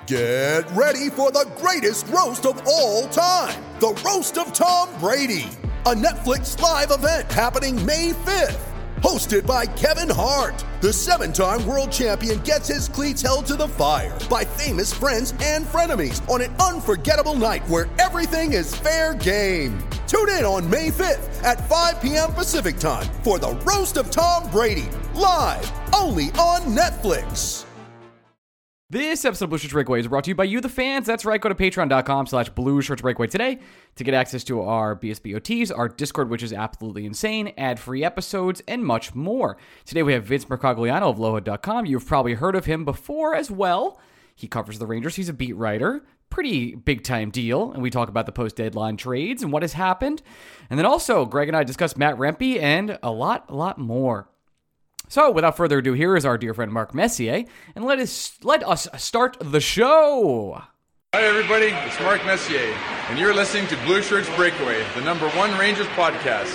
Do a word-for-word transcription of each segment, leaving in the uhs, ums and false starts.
Get ready for the greatest roast of all time, the Roast of Tom Brady, a Netflix live event happening May fifth. Hosted by Kevin Hart, the seven-time world champion gets his cleats held to the fire by famous friends and frenemies on an unforgettable night where everything is fair game. Tune in on May fifth at five p.m. Pacific time for the Roast of Tom Brady, live only on Netflix. This episode of Blue Shirts Breakaway is brought to you by you, the fans. That's right. Go to patreon.com slash Blue Shirts Breakaway today to get access to our B S B O Ts, our Discord, which is absolutely insane, ad-free episodes, and much more. Today we have Vince Mercogliano of Loho dot com. You've probably heard of him before as well. He covers the Rangers. He's a beat writer. Pretty big-time deal. And we talk about the post-deadline trades and what has happened. And then also, Greg and I discuss Matt Rempe and a lot, a lot more. So, without further ado, here is our dear friend Mark Messier, and let us let us start the show. Hi, everybody. It's Mark Messier, and you're listening to Blue Shirts Breakaway, the number one Rangers podcast.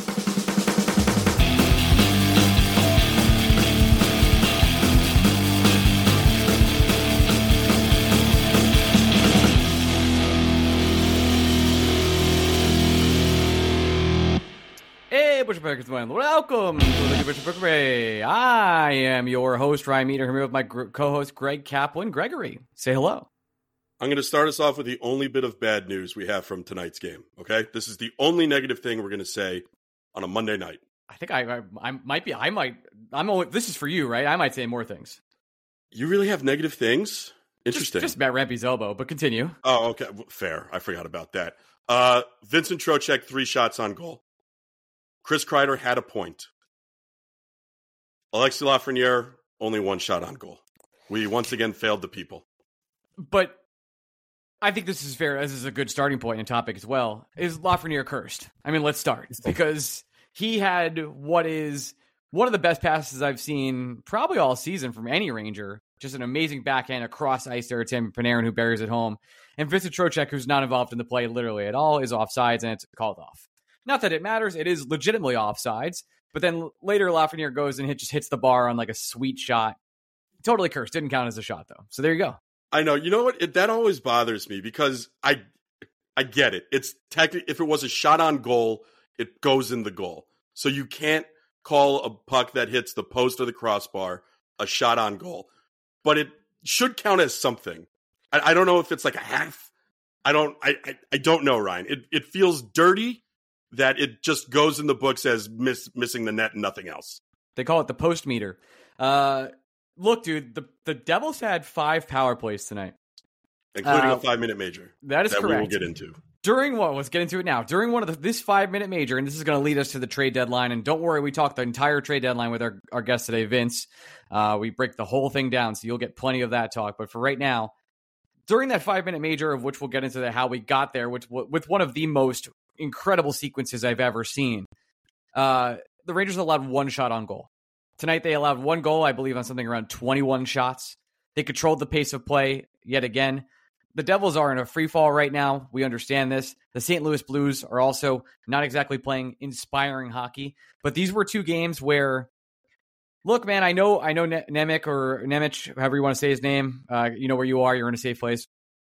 Hey, Butcher Packers, welcome to the Butcher Breakaway. I am your host, Ryan Meter, here with my gr- co-host, Greg Kaplan. Gregory, say hello. I'm going to start us off with the only bit of bad news we have from tonight's game, okay? This is the only negative thing we're going to say on a Monday night. I think I, I, I might be, I might, I'm only, this is for you, right? I might say more things. You really have negative things? Interesting. Just, just Matt Rempe's elbow, but continue. Oh, okay. Fair. I forgot about that. Uh, Vincent Trocheck, three shots on goal. Chris Kreider had a point. Alexis Lafreniere, only one shot on goal. We once again failed the people. But I think this is fair. This is a good starting point and topic as well. Is Lafreniere cursed? I mean, let's start. Because he had what is one of the best passes I've seen probably all season from any Ranger. Just an amazing backhand across ice there to Tim Panarin, who buries it home. And Vincent Trocheck, who's not involved in the play literally at all, is offsides and it's called off. Not that it matters. It is legitimately offsides. But then later, Lafreniere goes and hit, just hits the bar on like a sweet shot. Totally cursed. Didn't count as a shot, though. So there you go. I know. You know what? It, that always bothers me because I I get it. It's technically, if it was a shot on goal, it goes in the goal. So you can't call a puck that hits the post or the crossbar a shot on goal. But it should count as something. I, I don't know if it's like a half. I don't I, I, I don't know, Ryan. It it feels dirty that it just goes in the books as miss, missing the net and nothing else. They call it the post meter. Uh, look, dude, the, the Devils had five power plays tonight. Including uh, a five-minute major. That is that correct. we will get into. During what? Let's get into it now. During one of the, this five-minute major, and this is going to lead us to the trade deadline, and don't worry, we talked the entire trade deadline with our, our guest today, Vince. Uh, we break the whole thing down, so you'll get plenty of that talk. But for right now, during that five-minute major, of which we'll get into the, how we got there, which with one of the most incredible sequences I've ever seen. Uh, the Rangers allowed one shot on goal. Tonight they allowed one goal, I believe, on something around twenty-one shots. They controlled the pace of play yet again. The Devils are in a free fall right now. We understand this. The Saint Louis Blues are also not exactly playing inspiring hockey. But these were two games where, look, man, I know I know ne- Nemec or Nemec, however you want to say his name. Uh, you know where you are. You're in a safe place.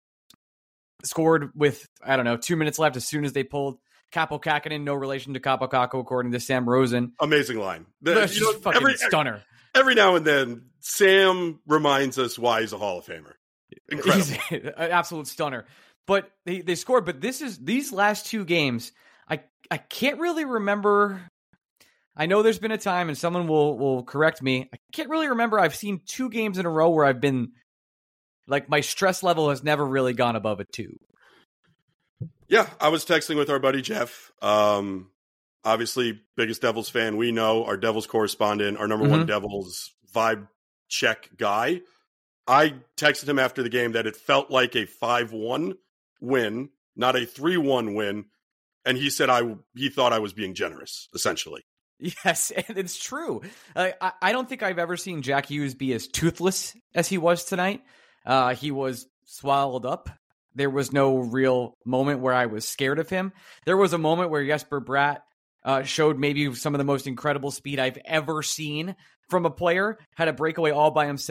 Scored with, I don't know, two minutes left as soon as they pulled Kaapo Kähkönen, no relation to Kaapo Kakko, according to Sam Rosen. Amazing line. The, That's you know, just fucking every, stunner. Every now and then, Sam reminds us why he's a Hall of Famer. Incredible. He's an absolute stunner. But they, they scored. But this is these last two games, I, I can't really remember. I know there's been a time, and someone will, will correct me. I can't really remember. I've seen two games in a row where I've been, like, my stress level has never really gone above a two. Yeah, I was texting with our buddy Jeff. Um, obviously, biggest Devils fan we know, our Devils correspondent, our number mm-hmm. one Devils vibe check guy. I texted him after the game that it felt like a five one win, not a three one win. And he said I he thought I was being generous, essentially. Yes, and it's true. Uh, I, I don't think I've ever seen Jack Hughes be as toothless as he was tonight. Uh, he was swallowed up. There was no real moment where I was scared of him. There was a moment where Jesper Bratt uh, showed maybe some of the most incredible speed I've ever seen from a player, had a breakaway all by himself.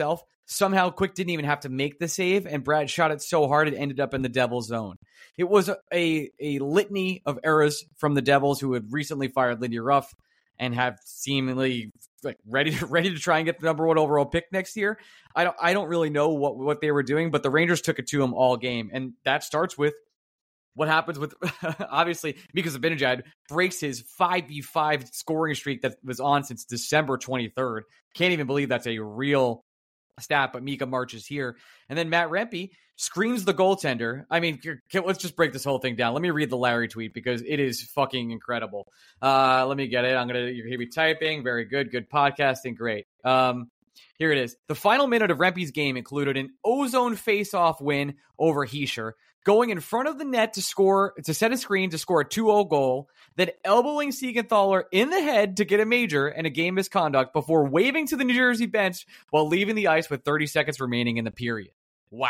Somehow Quick didn't even have to make the save, and Brad shot it so hard it ended up in the Devils' zone. It was a, a, a litany of errors from the Devils, who had recently fired Lindy Ruff and have seemingly like ready to, ready to try and get the number one overall pick next year. I don't I don't really know what, what they were doing, but the Rangers took it to them all game, and that starts with what happens with, obviously, Mika Zibanejad breaks his five v five scoring streak that was on since December twenty-third. Can't even believe that's a real stat, but Mika marches here. And then Matt Rempe screams the goaltender. I mean, let's just break this whole thing down. Let me read the Larry tweet because it is fucking incredible. Uh, let me get it. I'm going to, you hear me typing. Very good. Good podcasting. Great. Um, here it is. The final minute of Rempe's game included an ozone face-off win over Hischier, going in front of the net to score, to set a screen to score a two oh goal, then elbowing Siegenthaler in the head to get a major and a game misconduct before waving to the New Jersey bench while leaving the ice with thirty seconds remaining in the period. Wow.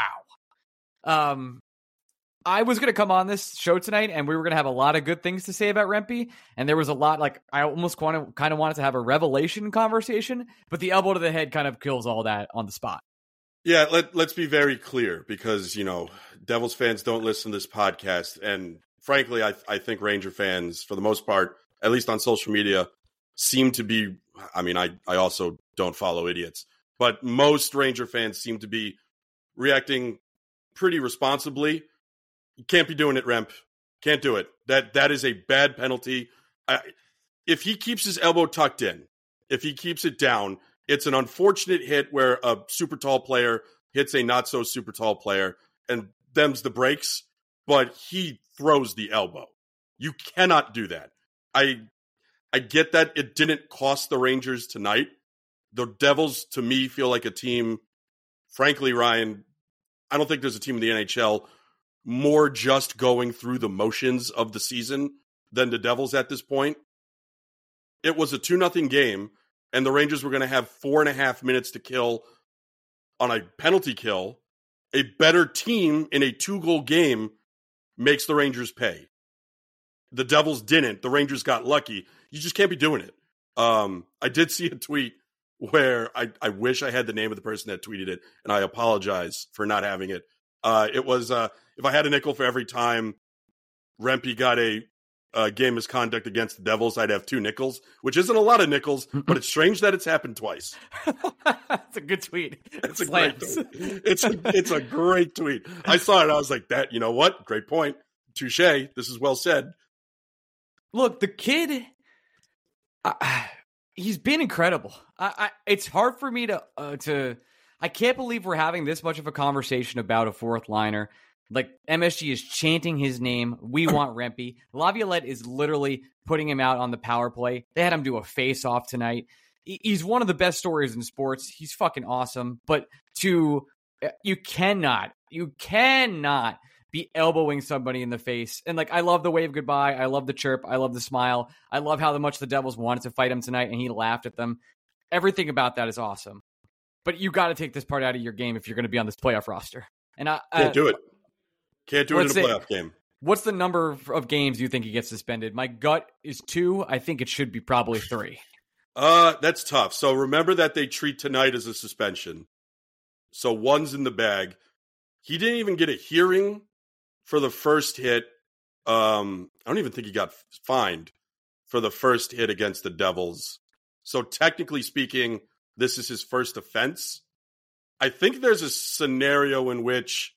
Um, I was going to come on this show tonight and we were going to have a lot of good things to say about Rempe. And there was a lot, like, I almost kind of, kind of wanted to have a revelation conversation, but the elbow to the head kind of kills all that on the spot. Yeah, let, let's be very clear because, you know, Devils fans don't listen to this podcast. And frankly, I, I think Ranger fans, for the most part, at least on social media, seem to be, I mean, I, I also don't follow idiots, but most Ranger fans seem to be reacting pretty responsibly. You can't be doing it, Remp. Can't do it. That That is a bad penalty. I, if he keeps his elbow tucked in, if he keeps it down, it's an unfortunate hit where a super tall player hits a not so super tall player and them's the breaks, but he throws the elbow. You cannot do that. I I get that it didn't cost the Rangers tonight. The Devils, to me, feel like a team, frankly, Ryan, I don't think there's a team in the N H L more just going through the motions of the season than the Devils at this point. It was a two nothing game. And the Rangers were going to have four and a half minutes to kill on a penalty kill. A better team in a two-goal game makes the Rangers pay. The Devils didn't. The Rangers got lucky. You just can't be doing it. Um, I did see a tweet where I, I wish I had the name of the person that tweeted it, and I apologize for not having it. Uh, it was, uh, if I had a nickel for every time Rempe got a Uh, game misconduct against the Devils, I'd have two nickels, which isn't a lot of nickels, but it's strange that it's happened twice. That's a good tweet. It's a great tweet. It's a, it's a great tweet. I saw it. I was like, that, you know what? Great point. Touche. This is well said. Look, the kid, uh, he's been incredible. I, I, it's hard for me to, uh, to, I can't believe we're having this much of a conversation about a fourth liner. Like, M S G is chanting his name. We want Rempe. Laviolette is literally putting him out on the power play. They had him do a face-off tonight. He's one of the best stories in sports. He's fucking awesome. But to, you cannot, you cannot be elbowing somebody in the face. And, like, I love the wave goodbye. I love the chirp. I love the smile. I love how much the Devils wanted to fight him tonight, and he laughed at them. Everything about that is awesome. But you got to take this part out of your game if you're going to be on this playoff roster. And I Can't uh, do it. Can't do it in a playoff say, game. What's the number of games you think he gets suspended? My gut is two. I think it should be probably three. Uh, that's tough. So remember that they treat tonight as a suspension. So one's in the bag. He didn't even get a hearing for the first hit. Um, I don't even think he got fined for the first hit against the Devils. So technically speaking, this is his first offense. I think there's a scenario in which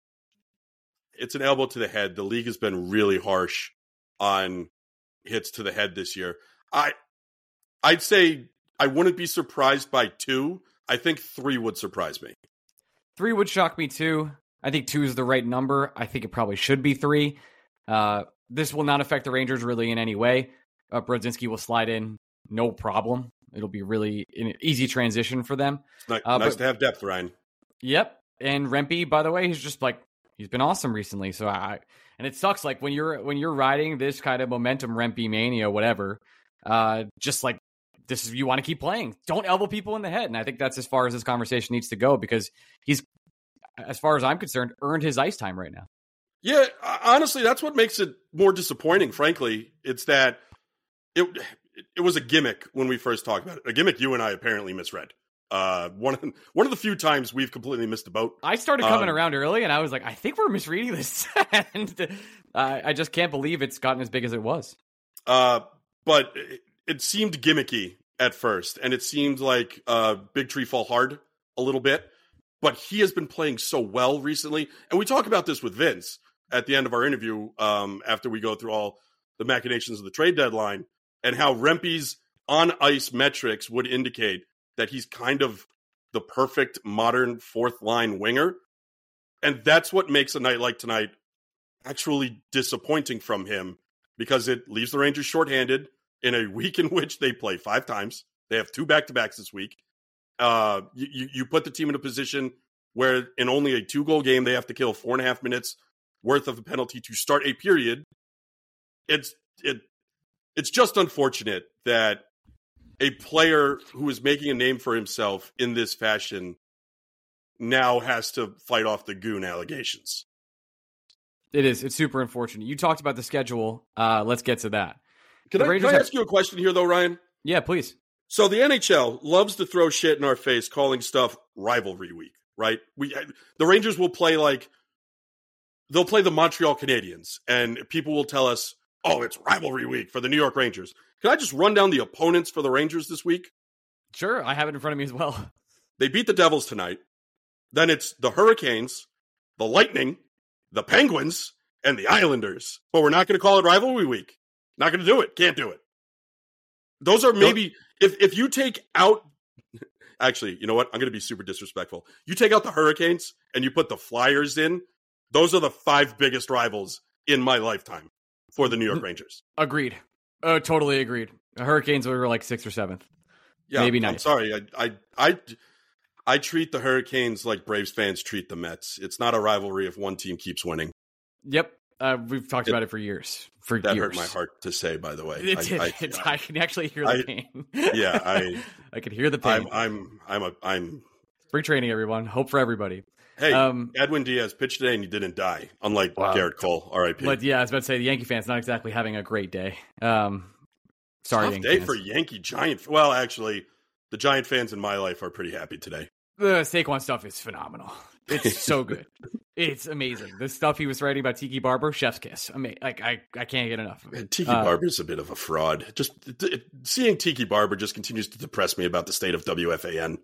it's an elbow to the head. The league has been really harsh on hits to the head this year. I, I'd say I wouldn't be surprised by two. I think three would surprise me. Three would shock me too. I think two is the right number. I think it probably should be three. Uh, this will not affect the Rangers really in any way. Uh, Brodzinski will slide in, no problem. It'll be really an easy transition for them. It's nice, uh, nice but, to have depth, Ryan. Yep. And Rempe, by the way, he's just like, he's been awesome recently. So I, and it sucks. Like when you're, when you're riding this kind of momentum, Rempe mania, whatever, uh, just like this is, you want to keep playing. Don't elbow people in the head. And I think that's as far as this conversation needs to go because he's, as far as I'm concerned, earned his ice time right now. Yeah. Honestly, that's what makes it more disappointing. Frankly, it's that it, it was a gimmick when we first talked about it, a gimmick you and I apparently misread. Uh, one of one of the few times we've completely missed the boat. I started coming um, around early, and I was like, I think we're misreading this. and uh, I just can't believe it's gotten as big as it was. Uh, but it, it seemed gimmicky at first, and it seemed like uh, Big Tree Fall Hard a little bit. But he has been playing so well recently, and we talk about this with Vince at the end of our interview um, after we go through all the machinations of the trade deadline, and how Rempe's on-ice metrics would indicate that he's kind of the perfect modern fourth-line winger. And that's what makes a night like tonight actually disappointing from him, because it leaves the Rangers shorthanded in a week in which they play five times. They have two back-to-backs this week. Uh, you, you put the team in a position where in only a two-goal game, they have to kill four and a half minutes worth of a penalty to start a period. It's it it's just unfortunate that a player who is making a name for himself in this fashion now has to fight off the goon allegations. It is. It's super unfortunate. You talked about the schedule. Uh, let's get to that. Can, I, can I ask have... you a question here, though, Ryan? Yeah, please. So the N H L loves to throw shit in our face, calling stuff rivalry week, right? We the Rangers will play like they'll play the Montreal Canadiens, and people will tell us, "Oh, it's rivalry week for the New York Rangers." Can I just run down the opponents for the Rangers this week? Sure, I have it in front of me as well. They beat the Devils tonight. Then it's the Hurricanes, the Lightning, the Penguins, and the Islanders. But we're not going to call it rivalry week. Not going to do it. Can't do it. Those are maybe, if, if you take out, actually, you know what? I'm going to be super disrespectful. You take out the Hurricanes and you put the Flyers in, those are the five biggest rivals in my lifetime for the New York Rangers. Agreed. Uh, totally agreed. The Hurricanes were like sixth or seventh. Yeah, maybe I'm ninth. sorry. I, I, I, I treat the Hurricanes like Braves fans treat the Mets. It's not a rivalry if one team keeps winning. Yep. Uh, we've talked it, about it for years. For that years. hurt my heart to say, by the way. It did. I, I, it, I can actually hear the I, pain. Yeah, I. I can hear the pain. I'm. I'm. I'm a. I'm. Free training, everyone. Hope for everybody. Hey, um, Edwin Diaz pitched today and he didn't die, unlike wow. Garrett Cole. R I P. But yeah, I was about to say the Yankee fans not exactly having a great day. Um, sorry, tough Yankee day fans. for Yankee Giant. Well, actually, the Giant fans in my life are pretty happy today. The Saquon stuff is phenomenal. It's so good. It's amazing. The stuff he was writing about Tiki Barber, chef's kiss. I mean, like I, I can't get enough of it. Tiki uh, Barber's a bit of a fraud. Just it, seeing Tiki Barber just continues to depress me about the state of W F A N.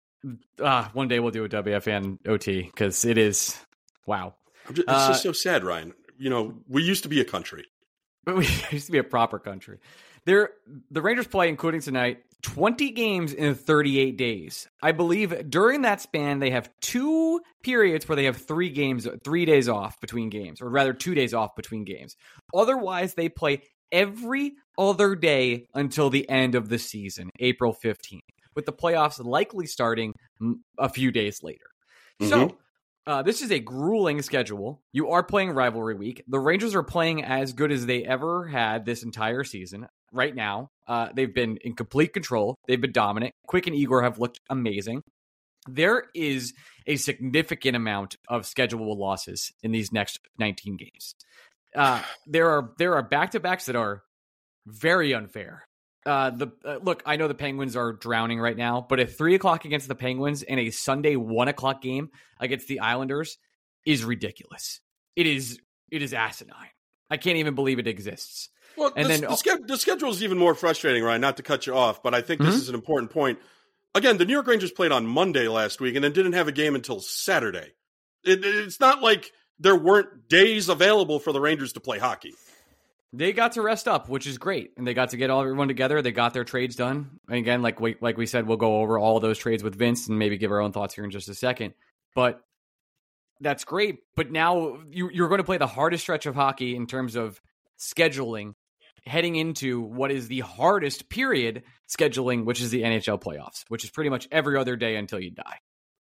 Uh, one day we'll do a W F A N O T because it is wow. I'm just, it's uh, just so sad, Ryan. You know, we used to be a country. But we used to be a proper country. They're, the Rangers play, including tonight, twenty games in thirty-eight days. I believe during that span, they have two periods where they have three games, three days off between games, or rather two days off between games. Otherwise, they play every other day until the end of the season, April fifteenth, with the playoffs likely starting a few days later. Mm-hmm. So, Uh, this is a grueling schedule. You are playing rivalry week. The Rangers are playing as good as they ever had this entire season. Right now, uh, they've been in complete control. They've been dominant. Quick and Igor have looked amazing. There is a significant amount of schedulable losses in these next nineteen games. Uh, there are there are back-to-backs that are very unfair. Uh, the uh, look, I know the Penguins are drowning right now, but at three o'clock against the Penguins and a Sunday one o'clock game against the Islanders is ridiculous. It is it is asinine. I can't even believe it exists. Well, and the, then the, ske- the schedule is even more frustrating, Ryan. Not to cut you off, but I think this mm-hmm. is an important point. Again, the New York Rangers played on Monday last week and then didn't have a game until Saturday. It, it's not like there weren't days available for the Rangers to play hockey. They got to rest up, which is great, and they got to get all everyone together. They got their trades done. And again, like we like we said, we'll go over all of those trades with Vince and maybe give our own thoughts here in just a second. But that's great. But now you, you're going to play the hardest stretch of hockey in terms of scheduling, heading into what is the hardest period scheduling, which is the N H L playoffs, which is pretty much every other day until you die.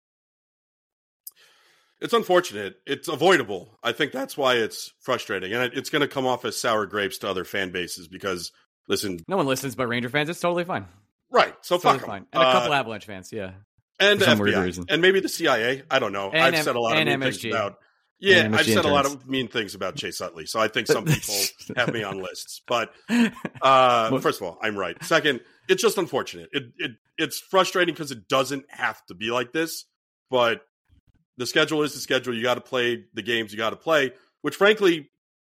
It's unfortunate. It's avoidable. I think that's why it's frustrating. And it's going to come off as sour grapes to other fan bases because, listen... No one listens but Ranger fans. It's totally fine. Right. So it's fuck totally them. fine. And a couple uh, Avalanche fans, yeah. And the F B I. And maybe the C I A. I don't know. And I've M- said a lot of mean M S G. things about... Yeah, I've said interns. a lot of mean things about Chase Utley. So I think some people have me on lists. But uh, first of all, I'm right. Second, it's just unfortunate. It, it it's frustrating because it doesn't have to be like this, but the schedule is the schedule. You got to play the games you got to play, which frankly,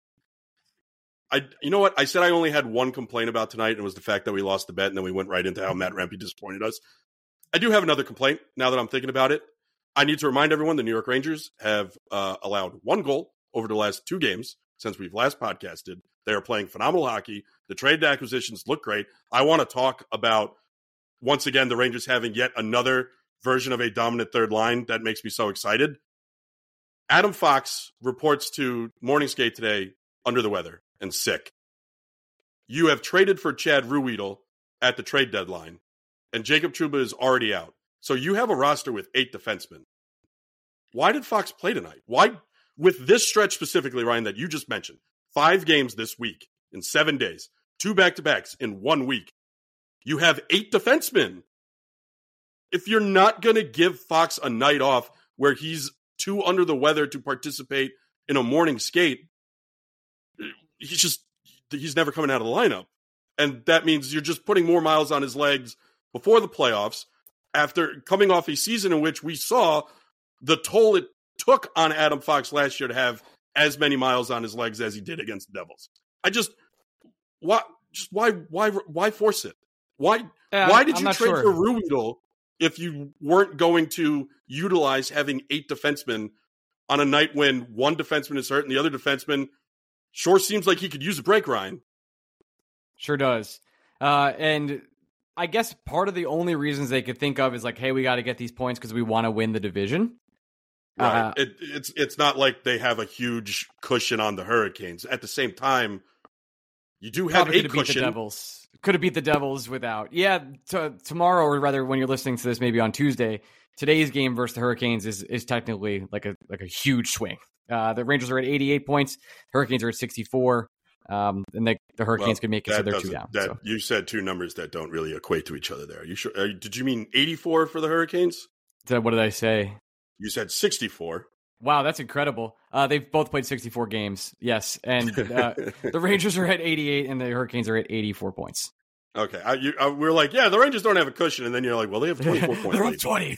I you know what? I said I only had one complaint about tonight, and it was the fact that we lost the bet, and then we went right into how Matt Rempe disappointed us. I do have another complaint now that I'm thinking about it. I need to remind everyone the New York Rangers have uh, allowed one goal over the last two games since we've last podcasted. They are playing phenomenal hockey. The trade acquisitions look great. I want to talk about, once again, the Rangers having yet another version of a dominant third line that makes me so excited. Adam Fox reports to Morning Skate today under the weather and sick. You have traded for Chad Ruhwedel at the trade deadline, and Jacob Trouba is already out. So you have a roster with eight defensemen. Why did Fox play tonight? Why, with this stretch specifically, Ryan, that you just mentioned, five games this week in seven days, two back-to-backs in one week, you have eight defensemen. If you're not going to give Fox a night off where he's too under the weather to participate in a morning skate, he's just, he's never coming out of the lineup. And that means you're just putting more miles on his legs before the playoffs after coming off a season in which we saw the toll it took on Adam Fox last year to have as many miles on his legs as he did against the Devils. I just, why, just why, why, why force it? Why, yeah, why did I'm you trade sure. for Ruhwedel if you weren't going to utilize having eight defensemen on a night when one defenseman is hurt and the other defenseman sure seems like he could use a break, Ryan? Sure does. Uh, and I guess part of the only reasons they could think of is like, hey, we got to get these points because we want to win the division. Right. Uh, it, it's it's not like they have a huge cushion on the Hurricanes. At the same time, you do have Probably a could have beat cushion. the Devils. Could have beat the Devils without. Yeah, t- tomorrow, or rather, when you're listening to this, maybe on Tuesday, today's game versus the Hurricanes is is technically like a like a huge swing. Uh, the Rangers are at eighty-eight points. Hurricanes are at sixty-four. Um, and they, the Hurricanes Well, could make it so they're two doesn't- down. That, So. You said two numbers that don't really equate to each other there. You sure? Uh, did you mean eighty-four for the Hurricanes? So what did I say? You said sixty-four. Wow, that's incredible. Uh, they've both played sixty-four games. Yes, and uh, the Rangers are at eighty-eight, and the Hurricanes are at eighty-four points. Okay. I, you, I, we're like, yeah, the Rangers don't have a cushion. And then you're like, well, they have twenty-four points. They're up twenty.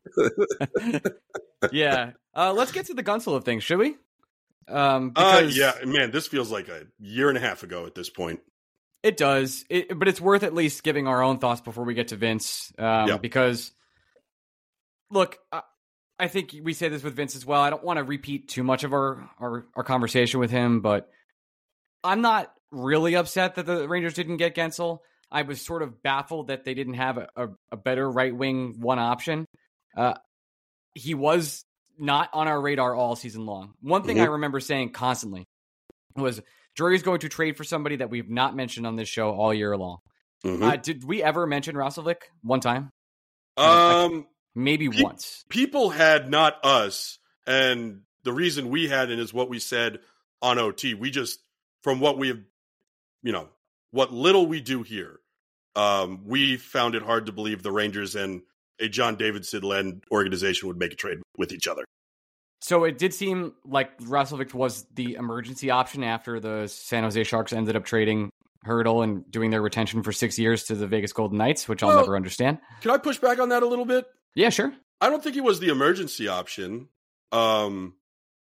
Yeah. Uh, let's get to the Gunsel of things, should we? Um, Uh, because yeah, man, this feels like a year and a half ago at this point. It does, it, but it's worth at least giving our own thoughts before we get to Vince. Um, Yeah. Because, look, I, I think we say this with Vince as well. I don't want to repeat too much of our, our, our conversation with him, but I'm not really upset that the Rangers didn't get Guentzel. I was sort of baffled that they didn't have a, a, a better right wing one option. Uh, he was not on our radar all season long. One thing Mhm. I remember saying constantly was Drury's going to trade for somebody that we've not mentioned on this show all year long. Mhm. Uh, did we ever mention Rasovic one time? um, Maybe Pe- once. people had, not us, and the reason we hadn't is what we said on O T. We just, from what we have, you know, what little we do here, um, we found it hard to believe the Rangers and a John Davidson-led organization would make a trade with each other. So it did seem like Rasovic was the emergency option after the San Jose Sharks ended up trading Hurdle and doing their retention for six years to the Vegas Golden Knights, which I'll Well- never understand. Can I push back on that a little bit? Yeah, sure. I don't think he was the emergency option. Um,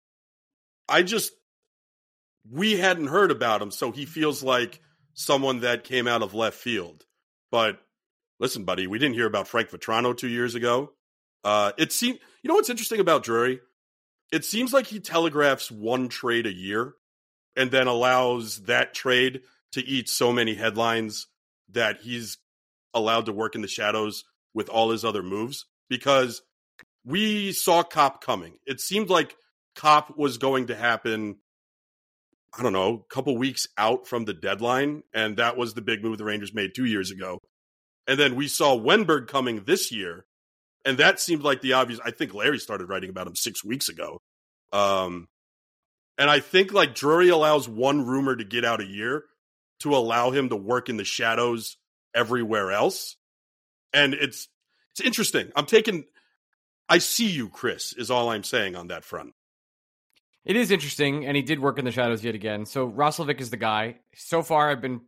I just, we hadn't heard about him, so he feels like someone that came out of left field. But listen, buddy, we didn't hear about Frank Vetrano two years ago. Uh, it seemed, you know what's interesting about Drury? It seems like he telegraphs one trade a year and then allows that trade to eat so many headlines that he's allowed to work in the shadows with all his other moves, because we saw Cop coming. It seemed like Cop was going to happen, I don't know, a couple weeks out from the deadline, and that was the big move the Rangers made two years ago. And then we saw Wenberg coming this year, and that seemed like the obvious. I think Larry started writing about him six weeks ago. Um, and I think like Drury allows one rumor to get out a year to allow him to work in the shadows everywhere else. And it's it's interesting. I'm taking I see you, Chris, is all I'm saying on that front. It is interesting, and he did work in the shadows yet again. So Rasovic is the guy. So far, I've been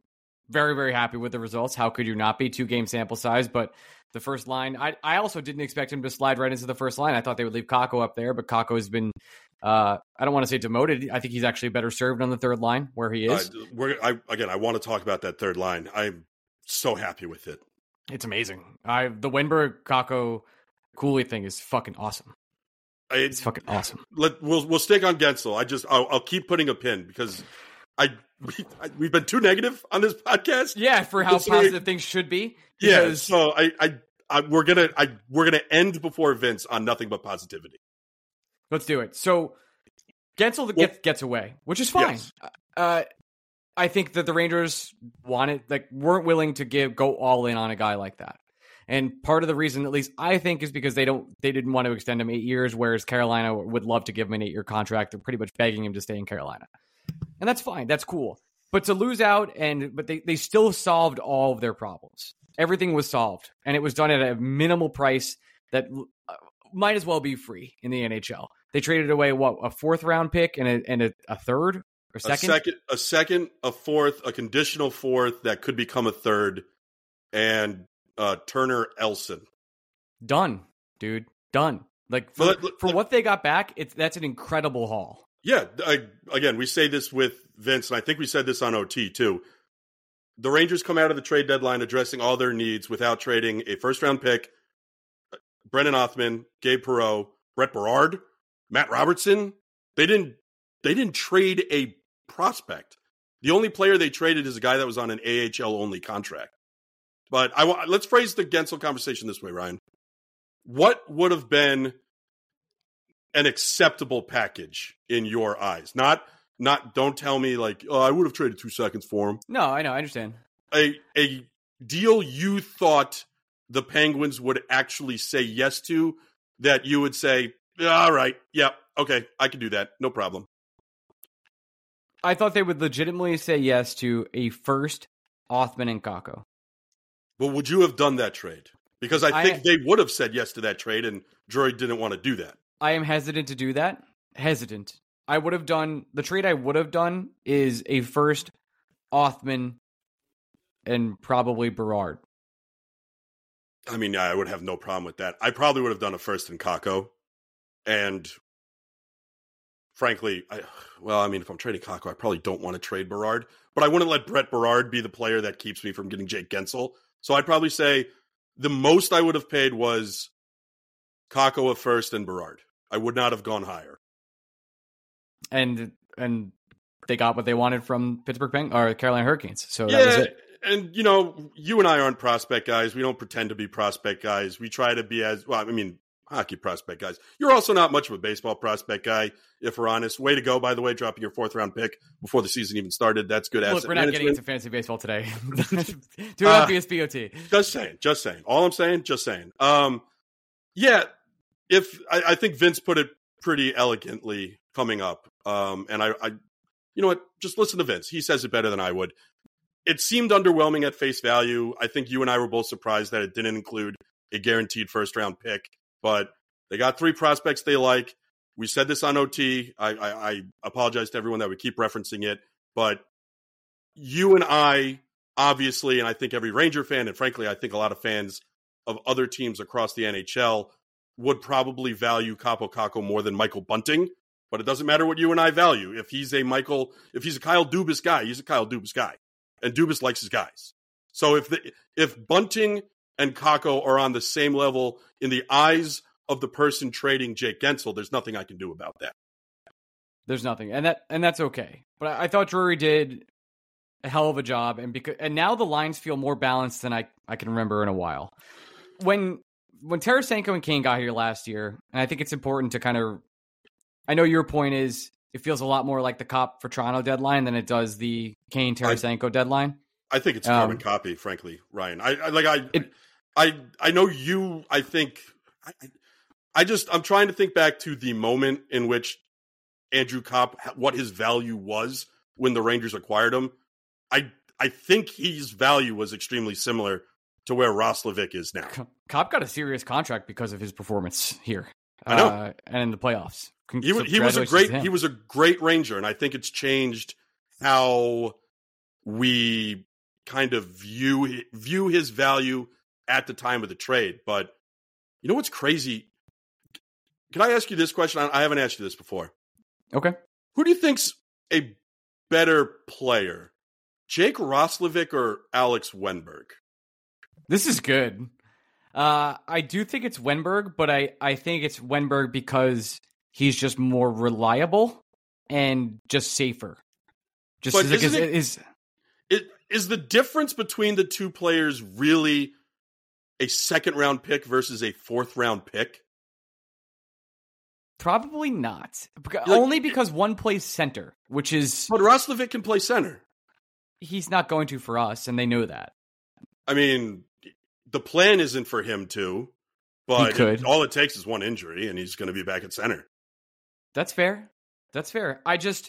very, very happy with the results. How could you not be? Two game sample size, but the first line, I, I also didn't expect him to slide right into the first line. I thought they would leave Kakko up there, but Kakko has been, uh, I don't want to say demoted. I think he's actually better served on the third line where he is. Uh, we're, I, again, I want to talk about that third line. I'm so happy with it. It's amazing. I the Wenberg Kakko Cooley thing is fucking awesome. I, it's fucking awesome. Let we'll we'll stick on Guentzel. I just I'll, I'll keep putting a pin because I, we, I we've been too negative on this podcast. Yeah, for how positive things should be. Yeah, so I, I I we're gonna I we're gonna end before Vince on nothing but positivity. Let's do it. So Guentzel well, gets gets away, which is fine. Yes. Uh, I think that the Rangers wanted, like, weren't willing to give go all in on a guy like that. And part of the reason, at least I think, is because they don't they didn't want to extend him eight years, whereas Carolina would love to give him an eight-year contract. They're pretty much begging him to stay in Carolina. And that's fine. That's cool. But to lose out, and but they, they still solved all of their problems. Everything was solved. And it was done at a minimal price that uh, might as well be free in the N H L. They traded away, what, a fourth-round pick and a, and a, a third? Or second? A second, a second, a fourth, a conditional fourth that could become a third, and uh, Turner Elson. Done, dude. Done. Like for, let, let, for let, what they got back, it's that's an incredible haul. Yeah. I, again, we say this with Vince, and I think we said this on O T too. The Rangers come out of the trade deadline addressing all their needs without trading a first round pick, Brennan Othmann, Gabe Perreault, Brett Berard, Matt Robertson. They didn't. They didn't trade a prospect. The only player they traded is a guy that was on an A H L only contract. But I want let's phrase the Guentzel conversation this way, Ryan. What would have been an acceptable package in your eyes? Not not don't tell me like, oh, I would have traded two seconds for him. No, I know, I understand. A a deal you thought the Penguins would actually say yes to, that you would say, all right, yeah, okay, I can do that, no problem. I thought they would legitimately say yes to a first, Othmann and Kakko. But would you have done that trade? Because I think I, they would have said yes to that trade, and Drury didn't want to do that. I am hesitant to do that. Hesitant. I would have done, the trade I would have done is a first, Othmann, and probably Berard. I mean, I would have no problem with that. I probably would have done a first in Kakko, and frankly, I, well, I mean, if I'm trading Kakko, I probably don't want to trade Berard, but I wouldn't let Brett Berard be the player that keeps me from getting Jake Guentzel. So I'd probably say the most I would have paid was Kakko a first and Berard. I would not have gone higher. And and they got what they wanted from Pittsburgh Penguins or Carolina Hurricanes. So yeah, that was it. And, you know, you and I aren't prospect guys. We don't pretend to be prospect guys. We try to be as, well, I mean, hockey prospect guys. You're also not much of a baseball prospect guy, if we're honest. Way to go, by the way, dropping your fourth round pick before the season even started. That's good. Look, asset we're not management. getting into fantasy baseball today. Do not be a B O T. Just saying, just saying. All I'm saying, just saying. Um, yeah, if I, I think Vince put it pretty elegantly coming up. Um, and I, I, you know what? Just listen to Vince. He says it better than I would. It seemed underwhelming at face value. I think you and I were both surprised that it didn't include a guaranteed first round pick. But they got three prospects they like. We said this on O T. I, I, I apologize to everyone that would keep referencing it. But you and I, obviously, and I think every Ranger fan, and frankly, I think a lot of fans of other teams across the N H L would probably value Kaapo Kakko more than Michael Bunting. But it doesn't matter what you and I value. If he's a Michael, if he's a Kyle Dubas guy, he's a Kyle Dubas guy. And Dubas likes his guys. So if the, if Bunting and Kakko are on the same level in the eyes of the person trading Jake Guentzel, there's nothing I can do about that. There's nothing, and that and that's okay. But I, I thought Drury did a hell of a job, and because and now the lines feel more balanced than I, I can remember in a while. When when Tarasenko and Kane got here last year, and I think it's important to kind of, I know your point is it feels a lot more like the Cop for Toronto deadline than it does the Kane Tarasenko I, deadline. I think it's carbon um, copy, frankly, Ryan. I, I like I, it, I I know you. I think I, I just I'm trying to think back to the moment in which Andrew Copp, what his value was when the Rangers acquired him. I I think his value was extremely similar to where Roslovic is now. Copp got a serious contract because of his performance here. I know, uh, and in the playoffs. He, he was a great he was a great Ranger, and I think it's changed how we kind of view view his value at the time of the trade. But you know what's crazy? Can I ask you this question? I haven't asked you this before. Okay. Who do you think's a better player, Jake Roslovic or Alex Wennberg? This is good. Uh, I do think it's Wennberg, but I, I think it's Wennberg because he's just more reliable and just safer. Just but like isn't is, it, is, it, is the difference between the two players really a second round pick versus a fourth round pick? Probably not. Like, Only because one plays center, which is... But Roslovic can play center. He's not going to for us, and they know that. I mean, the plan isn't for him to, but he could. It, all it takes is one injury, and he's going to be back at center. That's fair. That's fair. I just...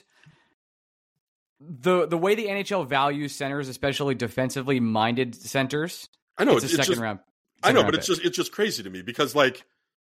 The the way the N H L values centers, especially defensively minded centers, I know it's a it's second just, round. I know, round but pick. it's just it's just crazy to me because like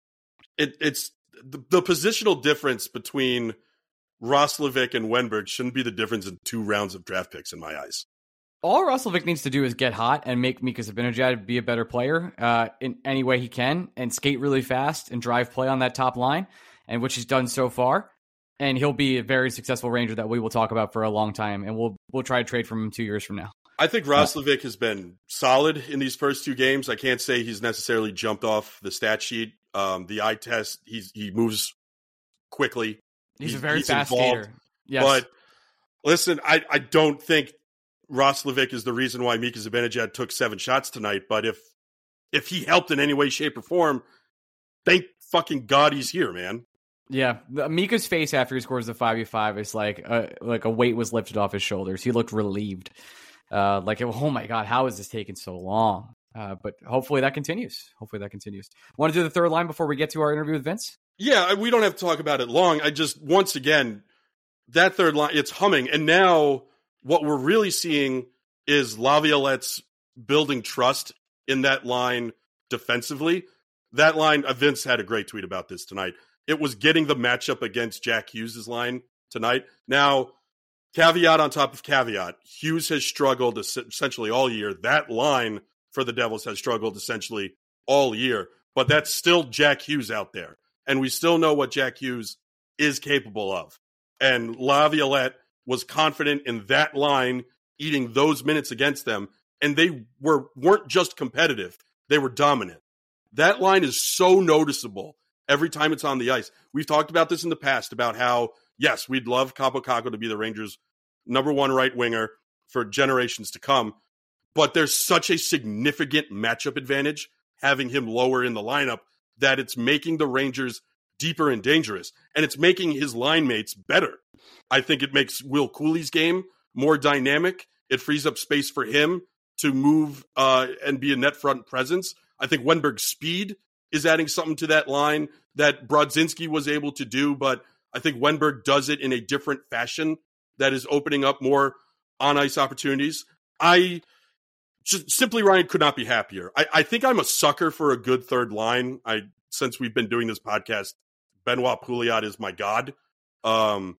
it it's the, the positional difference between Roslovic and Wennberg shouldn't be the difference in two rounds of draft picks in my eyes. All Roslovic needs to do is get hot and make Mika Zibanejad be a better player uh, in any way he can, and skate really fast and drive play on that top line, and which he's done so far. And he'll be a very successful Ranger that we will talk about for a long time, and we'll we'll try to trade from him two years from now. I think Roslovic has been solid in these first two games. I can't say he's necessarily jumped off the stat sheet. Um, the eye test, he's he moves quickly. He's he, a very he's fast involved. skater. Yes. But listen, I, I don't think Roslovic is the reason why Mika Zibanejad took seven shots tonight. But if if he helped in any way, shape, or form, thank fucking God he's here, man. Yeah, the, Mika's face after he scores the five v five is like a, like a weight was lifted off his shoulders. He looked relieved. Uh, like, oh my God, how is this taking so long? Uh, but hopefully that continues. Hopefully that continues. Want to do the third line before we get to our interview with Vince? Yeah, we don't have to talk about it long. I just, once again, that third line, it's humming. And now what we're really seeing is Laviolette's building trust in that line defensively. That line, uh, Vince had a great tweet about this tonight. It was getting the matchup against Jack Hughes' line tonight. Now, caveat on top of caveat, Hughes has struggled essentially all year. That line for the Devils has struggled essentially all year. But that's still Jack Hughes out there. And we still know what Jack Hughes is capable of. And Laviolette was confident in that line eating those minutes against them. And they were, weren't just competitive. They were dominant. That line is so noticeable every time it's on the ice. We've talked about this in the past about how, yes, we'd love Kaapo Kakko to be the Rangers' number one right winger for generations to come, but there's such a significant matchup advantage having him lower in the lineup that it's making the Rangers deeper and dangerous, and it's making his line mates better. I think it makes Will Cooley's game more dynamic. It frees up space for him to move uh, and be a net front presence. I think Wennberg's speed is adding something to that line that Brodzinski was able to do, but I think Wennberg does it in a different fashion that is opening up more on-ice opportunities. I just, simply, Ryan, could not be happier. I, I think I'm a sucker for a good third line. I Since we've been doing this podcast, Benoit Pouliot is my god. Um,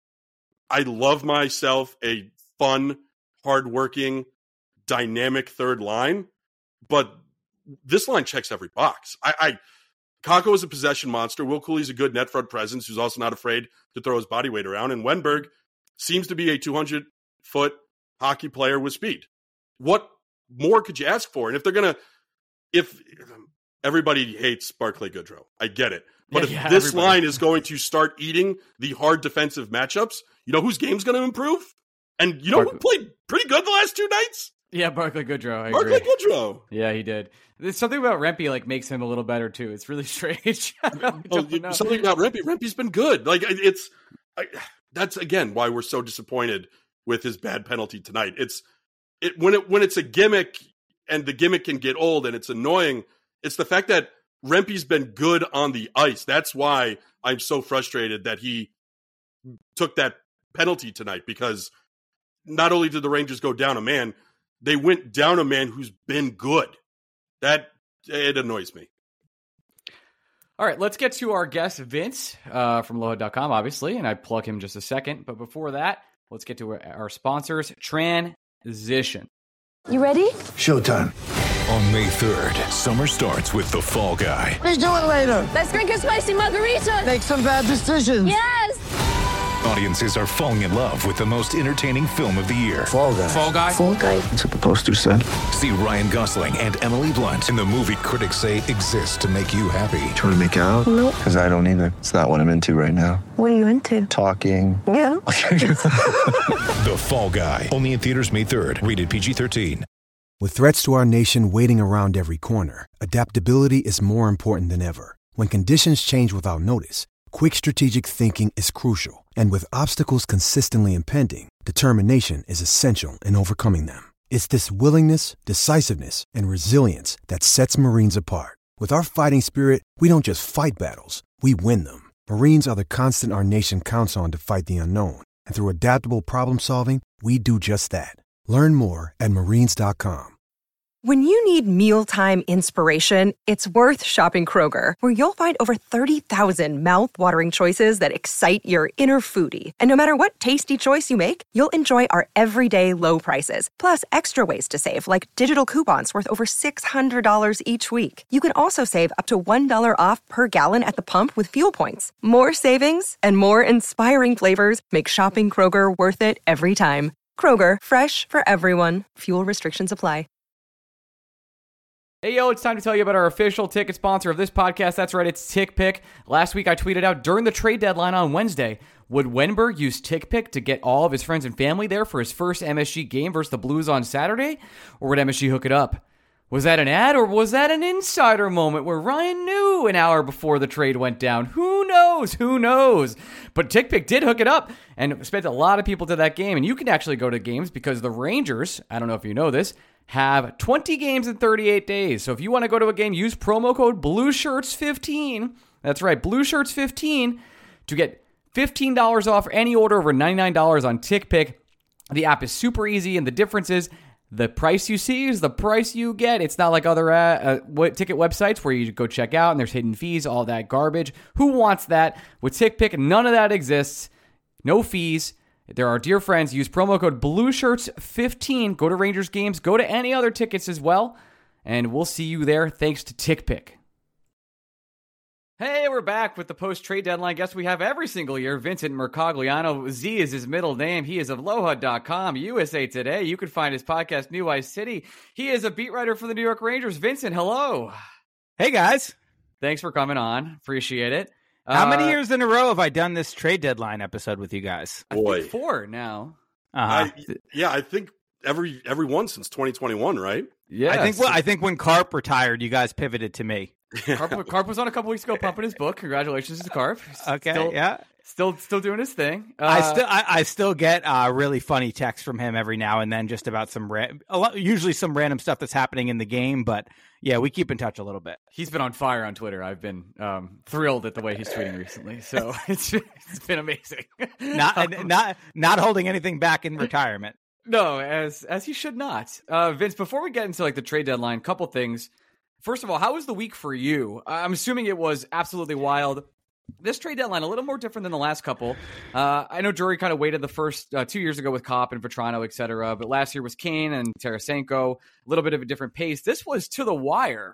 I love myself a fun, hardworking, dynamic third line, but this line checks every box. I, I Kakko is a possession monster. Will Cooley's a good net front presence who's also not afraid to throw his body weight around. And Wennberg seems to be a two hundred foot hockey player with speed. What more could you ask for? And if they're going to, if everybody hates Barclay Goodrow, I get it. But yeah, if yeah, this everybody. line is going to start eating the hard defensive matchups, you know whose game's going to improve? And you know Barclay. who played pretty good the last two nights? Yeah, Barclay Goodrow. I Barclay agree. Goodrow. Yeah, he did. There's something about Rempe like makes him a little better too. It's really strange. I Oh, don't know. something about Rempe. Rempe's been good. Like it's I, that's again why we're so disappointed with his bad penalty tonight. It's it when it when it's a gimmick and the gimmick can get old and it's annoying. It's the fact that Rempe's been good on the ice. That's why I'm so frustrated that he took that penalty tonight, because not only did the Rangers go down a man, they went down a man who's been good. That, it annoys me. All right, let's get to our guest, Vince, uh, from Loha dot com, obviously, and I plug him in just a second. But before that, let's get to our sponsors, Transition. You ready? Showtime. On May third, summer starts with The Fall Guy. Let's do it later. Let's drink a spicy margarita. Make some bad decisions. Yes! Audiences are falling in love with the most entertaining film of the year. Fall Guy. Fall Guy? Fall Guy. That's what the poster said. See Ryan Gosling and Emily Blunt in the movie critics say exists to make you happy. Trying to make it out? Nope. Because I don't either. It's not what I'm into right now. What are you into? Talking. Yeah. The Fall Guy. Only in theaters May third. Rated P G thirteen. With threats to our nation waiting around every corner, adaptability is more important than ever. When conditions change without notice, quick strategic thinking is crucial. And with obstacles consistently impending, determination is essential in overcoming them. It's this willingness, decisiveness, and resilience that sets Marines apart. With our fighting spirit, we don't just fight battles, we win them. Marines are the constant our nation counts on to fight the unknown. And through adaptable problem solving, we do just that. Learn more at marines dot com. When you need mealtime inspiration, it's worth shopping Kroger, where you'll find over thirty thousand mouth-watering choices that excite your inner foodie. And no matter what tasty choice you make, you'll enjoy our everyday low prices, plus extra ways to save, like digital coupons worth over six hundred dollars each week. You can also save up to one dollar off per gallon at the pump with fuel points. More savings and more inspiring flavors make shopping Kroger worth it every time. Kroger, fresh for everyone. Fuel restrictions apply. Hey, yo, it's time to tell you about our official ticket sponsor of this podcast. That's right, it's TickPick. Last week, I tweeted out during the trade deadline on Wednesday, would Wenberg use TickPick to get all of his friends and family there for his first M S G game versus the Blues on Saturday? Or would M S G hook it up? Was that an ad, or was that an insider moment where Ryan knew an hour before the trade went down? Who knows? Who knows? But TickPick did hook it up and spent a lot of people to that game. And you can actually go to games because the Rangers, I don't know if you know this, have twenty games in thirty-eight days. So if you want to go to a game, use promo code Blue Shirts fifteen. That's right, Blue Shirts fifteen to get fifteen dollars off any order over ninety-nine dollars on TickPick. The app is super easy, and the difference is the price you see is the price you get. It's not like other uh, uh, ticket websites where you go check out and there's hidden fees, all that garbage. Who wants that? With TickPick, none of that exists. No fees. They're our dear friends. Use promo code Blue Shirts fifteen. Go to Rangers games. Go to any other tickets as well. And we'll see you there thanks to TickPick. Hey, we're back with the post-trade deadline guest we have every single year, Vincent Mercogliano. Z is his middle name. He is of aloha dot com, U S A Today. You can find his podcast, New Ice City. He is a beat writer for the New York Rangers. Vincent, hello. Hey, guys. Thanks for coming on. Appreciate it. How uh, many years in a row have I done this trade deadline episode with you guys? Boy. I think four now. Uh-huh. I, yeah, I think every every one since twenty twenty-one, right? Yeah, I think well, I think when Carp retired, you guys pivoted to me. Carp, Carp was on a couple weeks ago pumping his book. Congratulations to Carp. Okay, still, yeah. Still still doing his thing. Uh, I still I, I still get uh, really funny texts from him every now and then just about some ra- a lot, usually some random stuff that's happening in the game, but yeah, we keep in touch a little bit. He's been on fire on Twitter. I've been um, thrilled at the way he's tweeting recently. So it's it's been amazing. Not um, not not holding anything back in retirement. No, as as he should not. Uh, Vince, before we get into like the trade deadline, couple things. First of all, how was the week for you? I'm assuming it was absolutely wild. This trade deadline, a little more different than the last couple. Uh, I know Drury kind of waited the first uh, two years ago with Kopp and Vetrano, et cetera. But last year was Kane and Tarasenko. A little bit of a different pace. This was to the wire.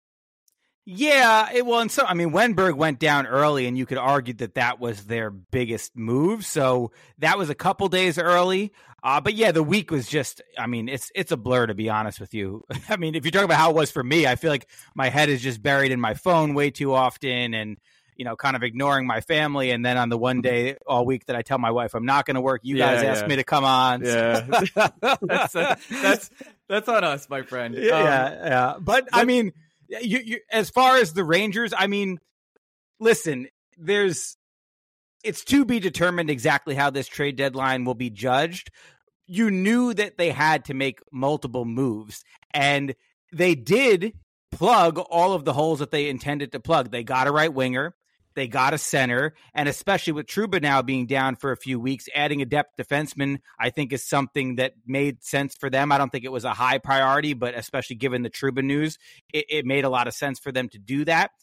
Yeah, it, well, and so, I mean, Wenberg went down early, and you could argue that that was their biggest move. So that was a couple days early. Uh, but yeah, the week was just, I mean, it's it's a blur, to be honest with you. I mean, if you're talking about how it was for me, I feel like my head is just buried in my phone way too often and, you know, kind of ignoring my family. And then on the one day all week that I tell my wife I'm not going to work, you yeah, guys ask yeah. me to come on. Yeah, that's, uh, that's that's on us, my friend. Yeah, um, yeah. But, I mean, you, you, as far as the Rangers, I mean, listen, there's it's to be determined exactly how this trade deadline will be judged. You knew that they had to make multiple moves, and they did plug all of the holes that they intended to plug. They got a right winger, they got a center, and especially with Trouba now being down for a few weeks, adding a depth defenseman, I think is something that made sense for them. I don't think it was a high priority, but especially given the Trouba news, it, it made a lot of sense for them to do that.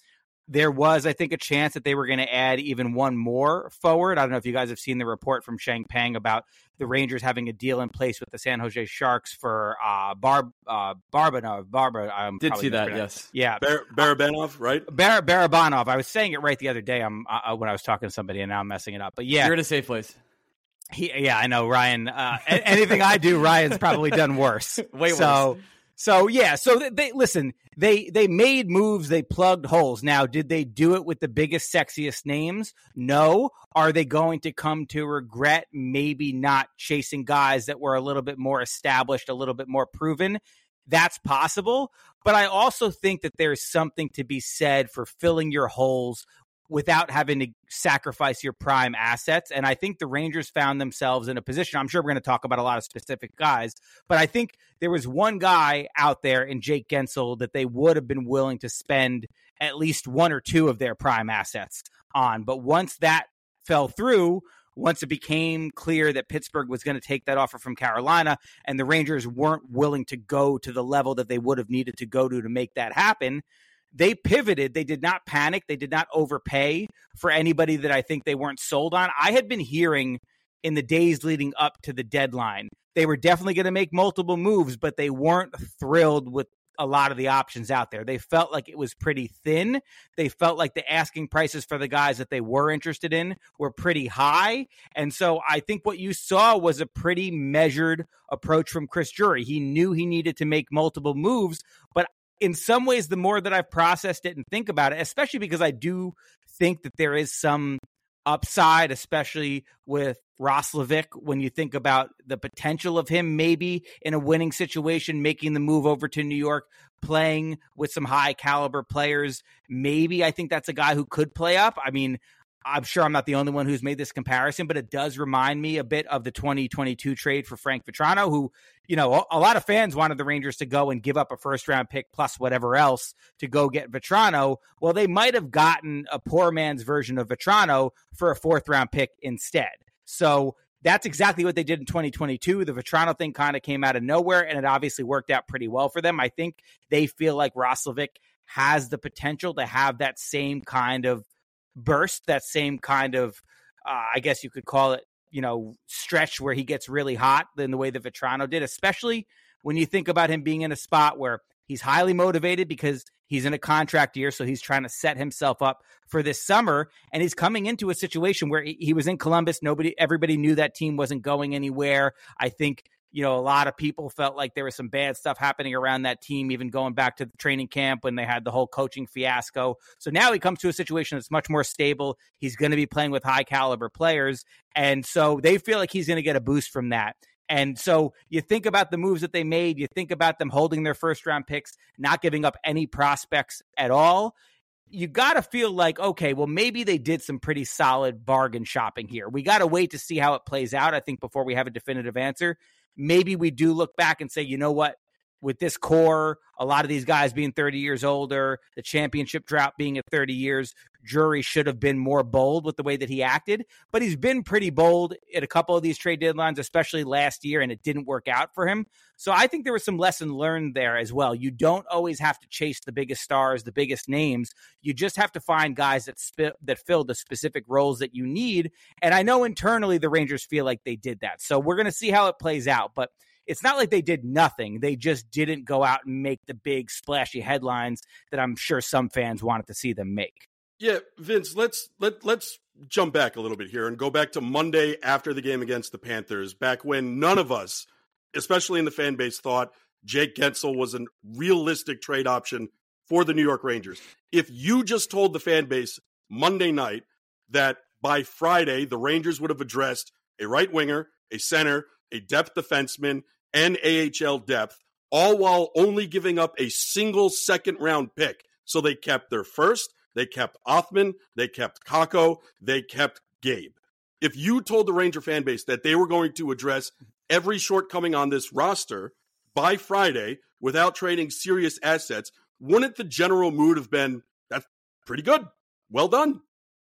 there was, I think, a chance that they were going to add even one more forward. I don't know if you guys have seen the report from Sheng Peng about the Rangers having a deal in place with the San Jose Sharks for uh, Barb uh, Barbanov. Barba, I'm did see that, yes. Yeah. Bar- Barabanov, right? Bar- Barabanov. I was saying it right the other day I'm, uh, when I was talking to somebody, and now I'm messing it up. But yeah. You're in a safe place. He, yeah, I know, Ryan. Uh, anything I do, Ryan's probably done worse. Way so, worse. So yeah, so they, they listen. They they made moves. They plugged holes. Now, did they do it with the biggest, sexiest names? No. Are they going to come to regret maybe not chasing guys that were a little bit more established, a little bit more proven? That's possible. But I also think that there's something to be said for filling your holes without having to sacrifice your prime assets. And I think the Rangers found themselves in a position, I'm sure we're going to talk about a lot of specific guys, but I think there was one guy out there in Jake Gensel that they would have been willing to spend at least one or two of their prime assets on. But once that fell through, once it became clear that Pittsburgh was going to take that offer from Carolina and the Rangers weren't willing to go to the level that they would have needed to go to to make that happen, they pivoted. They did not panic. They did not overpay for anybody that I think they weren't sold on. I had been hearing in the days leading up to the deadline, they were definitely going to make multiple moves, but they weren't thrilled with a lot of the options out there. They felt like it was pretty thin. They felt like the asking prices for the guys that they were interested in were pretty high. And so I think what you saw was a pretty measured approach from Chris Drury. He knew he needed to make multiple moves, but in some ways, the more that I've processed it and think about it, especially because I do think that there is some upside, especially with Roslovic, when you think about the potential of him maybe in a winning situation, making the move over to New York, playing with some high caliber players. Maybe I think that's a guy who could play up. I mean, I'm sure I'm not the only one who's made this comparison, but it does remind me a bit of the twenty twenty-two trade for Frank Vatrano, who, you know, a lot of fans wanted the Rangers to go and give up a first round pick plus whatever else to go get Vatrano. Well, they might have gotten a poor man's version of Vatrano for a fourth round pick instead. So that's exactly what they did in twenty twenty-two. The Vatrano thing kind of came out of nowhere, and it obviously worked out pretty well for them. I think they feel like Roslovic has the potential to have that same kind of burst, that same kind of, uh, I guess you could call it, you know, stretch where he gets really hot in the way that Vatrano did, especially when you think about him being in a spot where he's highly motivated because he's in a contract year. So he's trying to set himself up for this summer. And he's coming into a situation where he was in Columbus. Nobody, everybody knew that team wasn't going anywhere. I think, you know, a lot of people felt like there was some bad stuff happening around that team, even going back to the training camp when they had the whole coaching fiasco. So now he comes to a situation that's much more stable. He's going to be playing with high caliber players. And so they feel like he's going to get a boost from that. And so you think about the moves that they made, you think about them holding their first round picks, not giving up any prospects at all. You got to feel like, okay, well, maybe they did some pretty solid bargain shopping here. We got to wait to see how it plays out, I think, before we have a definitive answer. Maybe we do look back and say, you know what, with this core, a lot of these guys being thirty years older, the championship drought being at thirty years, Drury should have been more bold with the way that he acted. But he's been pretty bold at a couple of these trade deadlines, especially last year, and it didn't work out for him. So I think there was some lesson learned there as well. You don't always have to chase the biggest stars, the biggest names. You just have to find guys that sp- that fill the specific roles that you need. And I know internally the Rangers feel like they did that. So we're going to see how it plays out. But it's not like they did nothing. They just didn't go out and make the big splashy headlines that I'm sure some fans wanted to see them make. Yeah, Vince, let's let let's jump back a little bit here and go back to Monday after the game against the Panthers, back when none of us, especially in the fan base, thought Jake Gensel was a realistic trade option for the New York Rangers. If you just told the fan base Monday night that by Friday the Rangers would have addressed a right winger, a center, a depth defenseman, and A H L depth, all while only giving up a single second round pick. So they kept their first, they kept Othman, they kept Kakko, they kept Gabe. If you told the Ranger fan base that they were going to address every shortcoming on this roster by Friday without trading serious assets, wouldn't the general mood have been, that's pretty good, well done?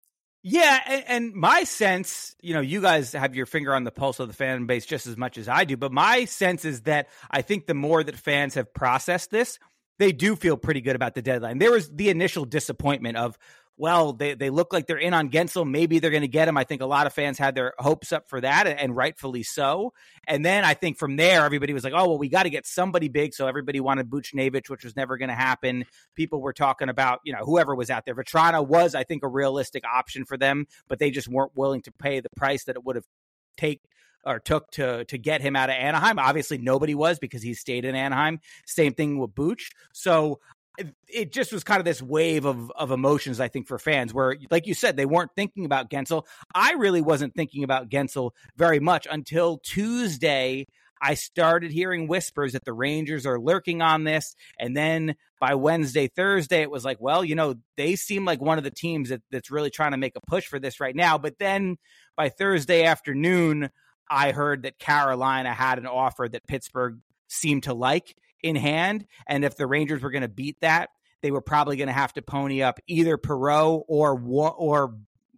Yeah, and, and my sense, you know, you guys have your finger on the pulse of the fan base just as much as I do, but my sense is that I think the more that fans have processed this, they do feel pretty good about the deadline. There was the initial disappointment of, well, they, they look like they're in on Gensel. Maybe they're going to get him. I think a lot of fans had their hopes up for that, and, and rightfully so. And then I think from there, everybody was like, oh, well, we got to get somebody big. So everybody wanted Buchnevich, which was never going to happen. People were talking about, you know, whoever was out there. Vetrano was, I think, a realistic option for them, but they just weren't willing to pay the price that it would have take or took to to get him out of Anaheim. Obviously, nobody was because he stayed in Anaheim. Same thing with Buch. So it, it just was kind of this wave of of emotions, I think, for fans where, like you said, they weren't thinking about Gensel. I really wasn't thinking about Gensel very much until Tuesday. I started hearing whispers that the Rangers are lurking on this. And then by Wednesday, Thursday, it was like, well, you know, they seem like one of the teams that, that's really trying to make a push for this right now. But then by Thursday afternoon, I heard that Carolina had an offer that Pittsburgh seemed to like in hand. And if the Rangers were going to beat that, they were probably going to have to pony up either Perreault or one, or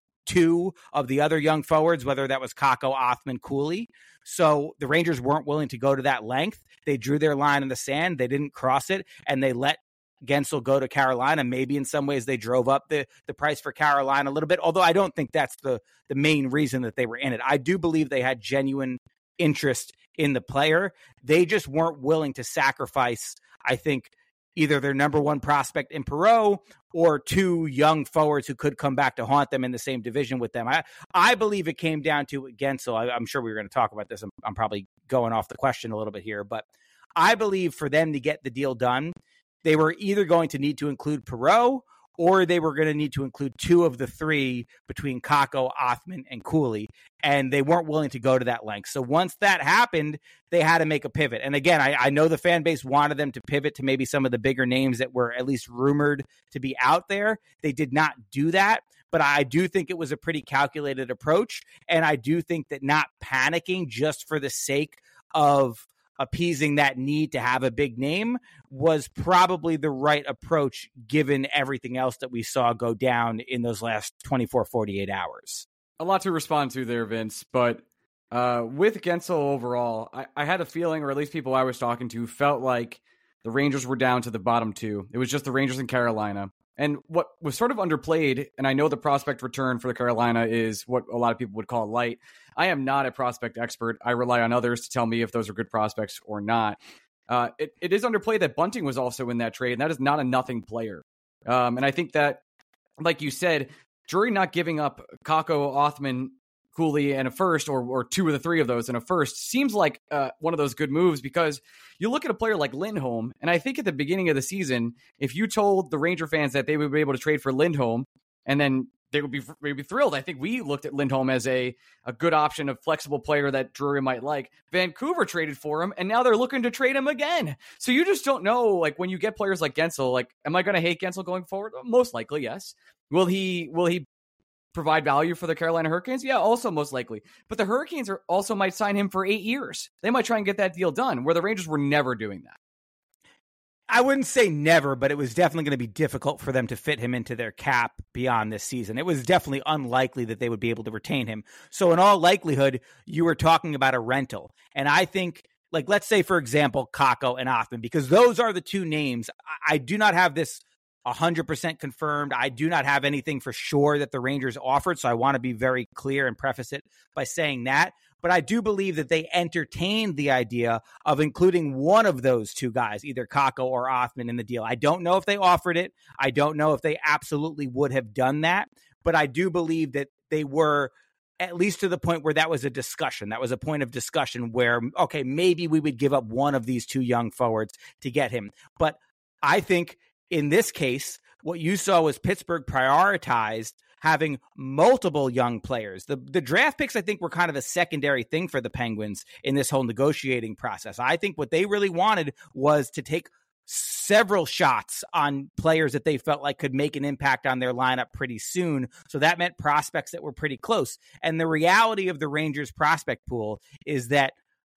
two of the other young forwards, whether that was Kakko, Othmann, Cooley. So the Rangers weren't willing to go to that length. They drew their line in the sand. They didn't cross it, and they let Gensel go to Carolina. Maybe in some ways they drove up the, the price for Carolina a little bit, although I don't think that's the, the main reason that they were in it. I do believe they had genuine interest in the player. They just weren't willing to sacrifice, I think, either their number one prospect in Perreault or two young forwards who could come back to haunt them in the same division with them. I, I believe it came down to Gensel. I, I'm sure we were going to talk about this. I'm, I'm probably going off the question a little bit here, but I believe for them to get the deal done, they were either going to need to include Perreault or they were going to need to include two of the three between Kakko, Othmann, and Cooley, and they weren't willing to go to that length. So once that happened, they had to make a pivot. And again, I, I know the fan base wanted them to pivot to maybe some of the bigger names that were at least rumored to be out there. They did not do that, but I do think it was a pretty calculated approach, and I do think that not panicking just for the sake of appeasing that need to have a big name was probably the right approach given everything else that we saw go down in those last twenty-four, forty-eight hours. A lot to respond to there, Vince, but uh, with Gensel overall, I, I had a feeling, or at least people I was talking to felt like the Rangers were down to the bottom two. It was just the Rangers and Carolina. And what was sort of underplayed, and I know the prospect return for the Carolina is what a lot of people would call light. I am not a prospect expert. I rely on others to tell me if those are good prospects or not. Uh, it, it is underplayed that Bunting was also in that trade, and that is not a nothing player. Um, and I think that, like you said, Drury not giving up Kakko, Othmann, Cooley, and a first, or or two of the three of those in a first, seems like uh, one of those good moves, because you look at a player like Lindholm, and I think at the beginning of the season, if you told the Ranger fans that they would be able to trade for Lindholm, and then they would be maybe thrilled. I think we looked at Lindholm as a, a good option, a flexible player that Drury might like. Vancouver traded for him, and now they're looking to trade him again. So you just don't know, like, when you get players like Gensel, like, am I going to hate Gensel going forward? Most likely, yes. Will he, will he provide value for the Carolina Hurricanes? Yeah, also most likely. But the Hurricanes are also might sign him for eight years. They might try and get that deal done, where the Rangers were never doing that. I wouldn't say never, but it was definitely going to be difficult for them to fit him into their cap beyond this season. It was definitely unlikely that they would be able to retain him. So in all likelihood, you were talking about a rental. And I think, like, let's say, for example, Kakko and Othmann, because those are the two names. I, I do not have this one hundred percent confirmed. I do not have anything for sure that the Rangers offered, so I want to be very clear and preface it by saying that. But I do believe that they entertained the idea of including one of those two guys, either Kakko or Othmann, in the deal. I don't know if they offered it. I don't know if they absolutely would have done that. But I do believe that they were at least to the point where that was a discussion. That was a point of discussion where, okay, maybe we would give up one of these two young forwards to get him. But I think in this case, what you saw was Pittsburgh prioritized having multiple young players. The the draft picks, I think, were kind of a secondary thing for the Penguins in this whole negotiating process. I think what they really wanted was to take several shots on players that they felt like could make an impact on their lineup pretty soon. So that meant prospects that were pretty close. And the reality of the Rangers prospect pool is that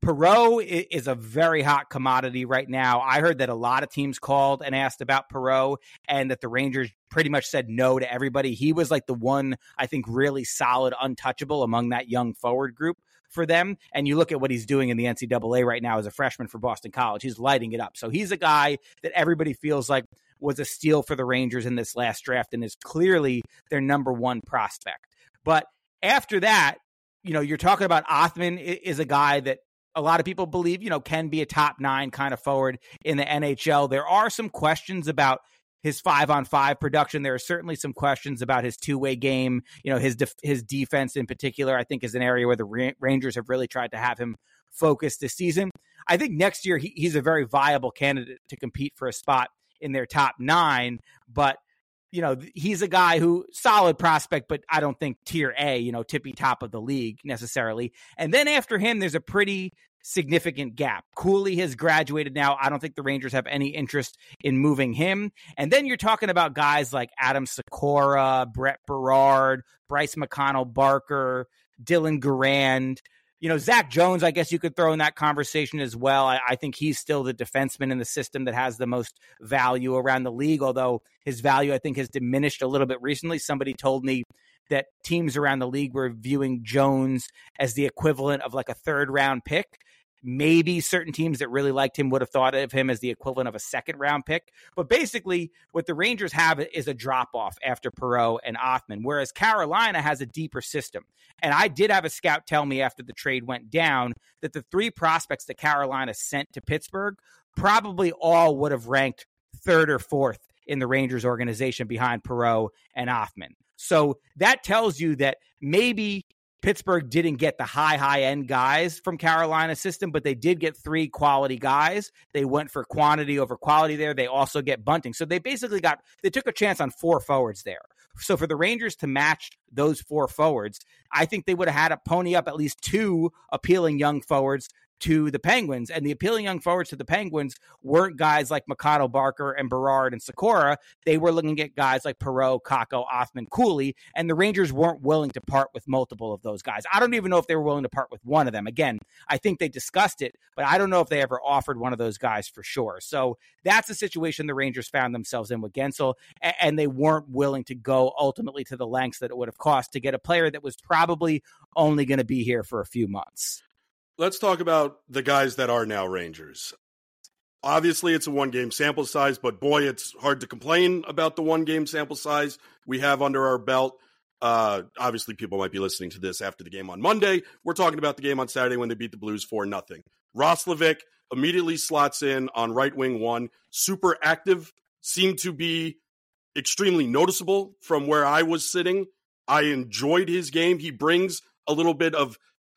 Perot is a very hot commodity right now. I heard that a lot of teams called and asked about Perot, and that the Rangers pretty much said no to everybody. He was like the one, I think, really solid, untouchable among that young forward group for them. And you look at what he's doing in the N C double A right now as a freshman for Boston College. He's lighting it up. So he's a guy that everybody feels like was a steal for the Rangers in this last draft and is clearly their number one prospect. But after that, you know, you're talking about Othmann is a guy that a lot of people believe, you know, can be a top nine kind of forward in the N H L. There are some questions about his five on five production. There are certainly some questions about his two way game. You know, his def- his defense in particular, I think, is an area where the Ra- Rangers have really tried to have him focus this season. I think next year he, he's a very viable candidate to compete for a spot in their top nine, but you know, he's a guy who solid prospect, but I don't think tier A, you know, tippy top of the league necessarily. And then after him, there's a pretty significant gap. Cooley has graduated now. I don't think the Rangers have any interest in moving him. And then you're talking about guys like Adam Sikora, Brett Berard, Bryce McConnell Barker, Dylan Garand. You know, Zach Jones, I guess you could throw in that conversation as well. I, I think he's still the defenseman in the system that has the most value around the league, although his value, I think, has diminished a little bit recently. Somebody told me that teams around the league were viewing Jones as the equivalent of like a third round pick. Maybe certain teams that really liked him would have thought of him as the equivalent of a second round pick. But basically, what the Rangers have is a drop off after Perot and Othmann, whereas Carolina has a deeper system. And I did have a scout tell me after the trade went down that the three prospects that Carolina sent to Pittsburgh probably all would have ranked third or fourth in the Rangers organization behind Perot and Othmann. So that tells you that maybe Pittsburgh didn't get the high, high-end guys from Carolina's system, but they did get three quality guys. They went for quantity over quality there. They also get Bunting. So they basically got – they took a chance on four forwards there. So for the Rangers to match those four forwards, I think they would have had to pony up at least two appealing young forwards to the Penguins. And the appealing young forwards to the Penguins weren't guys like McConnell, Barker, and Berard and Sikora. They were looking at guys like Perot, Kakko, Othmann, Cooley, and the Rangers weren't willing to part with multiple of those guys. I don't even know if they were willing to part with one of them. Again, I think they discussed it, but I don't know if they ever offered one of those guys for sure. So that's the situation the Rangers found themselves in with Gensel, and they weren't willing to go ultimately to the lengths that it would have cost to get a player that was probably only going to be here for a few months. Let's talk about the guys that are now Rangers. Obviously, it's a one-game sample size, but boy, it's hard to complain about the one-game sample size we have under our belt. Uh, obviously, people might be listening to this after the game on Monday. We're talking about the game on Saturday when they beat the Blues four nothing. Roslovic immediately slots in on right wing one. Super active, seemed to be extremely noticeable from where I was sitting. I enjoyed his game. He brings a little bit of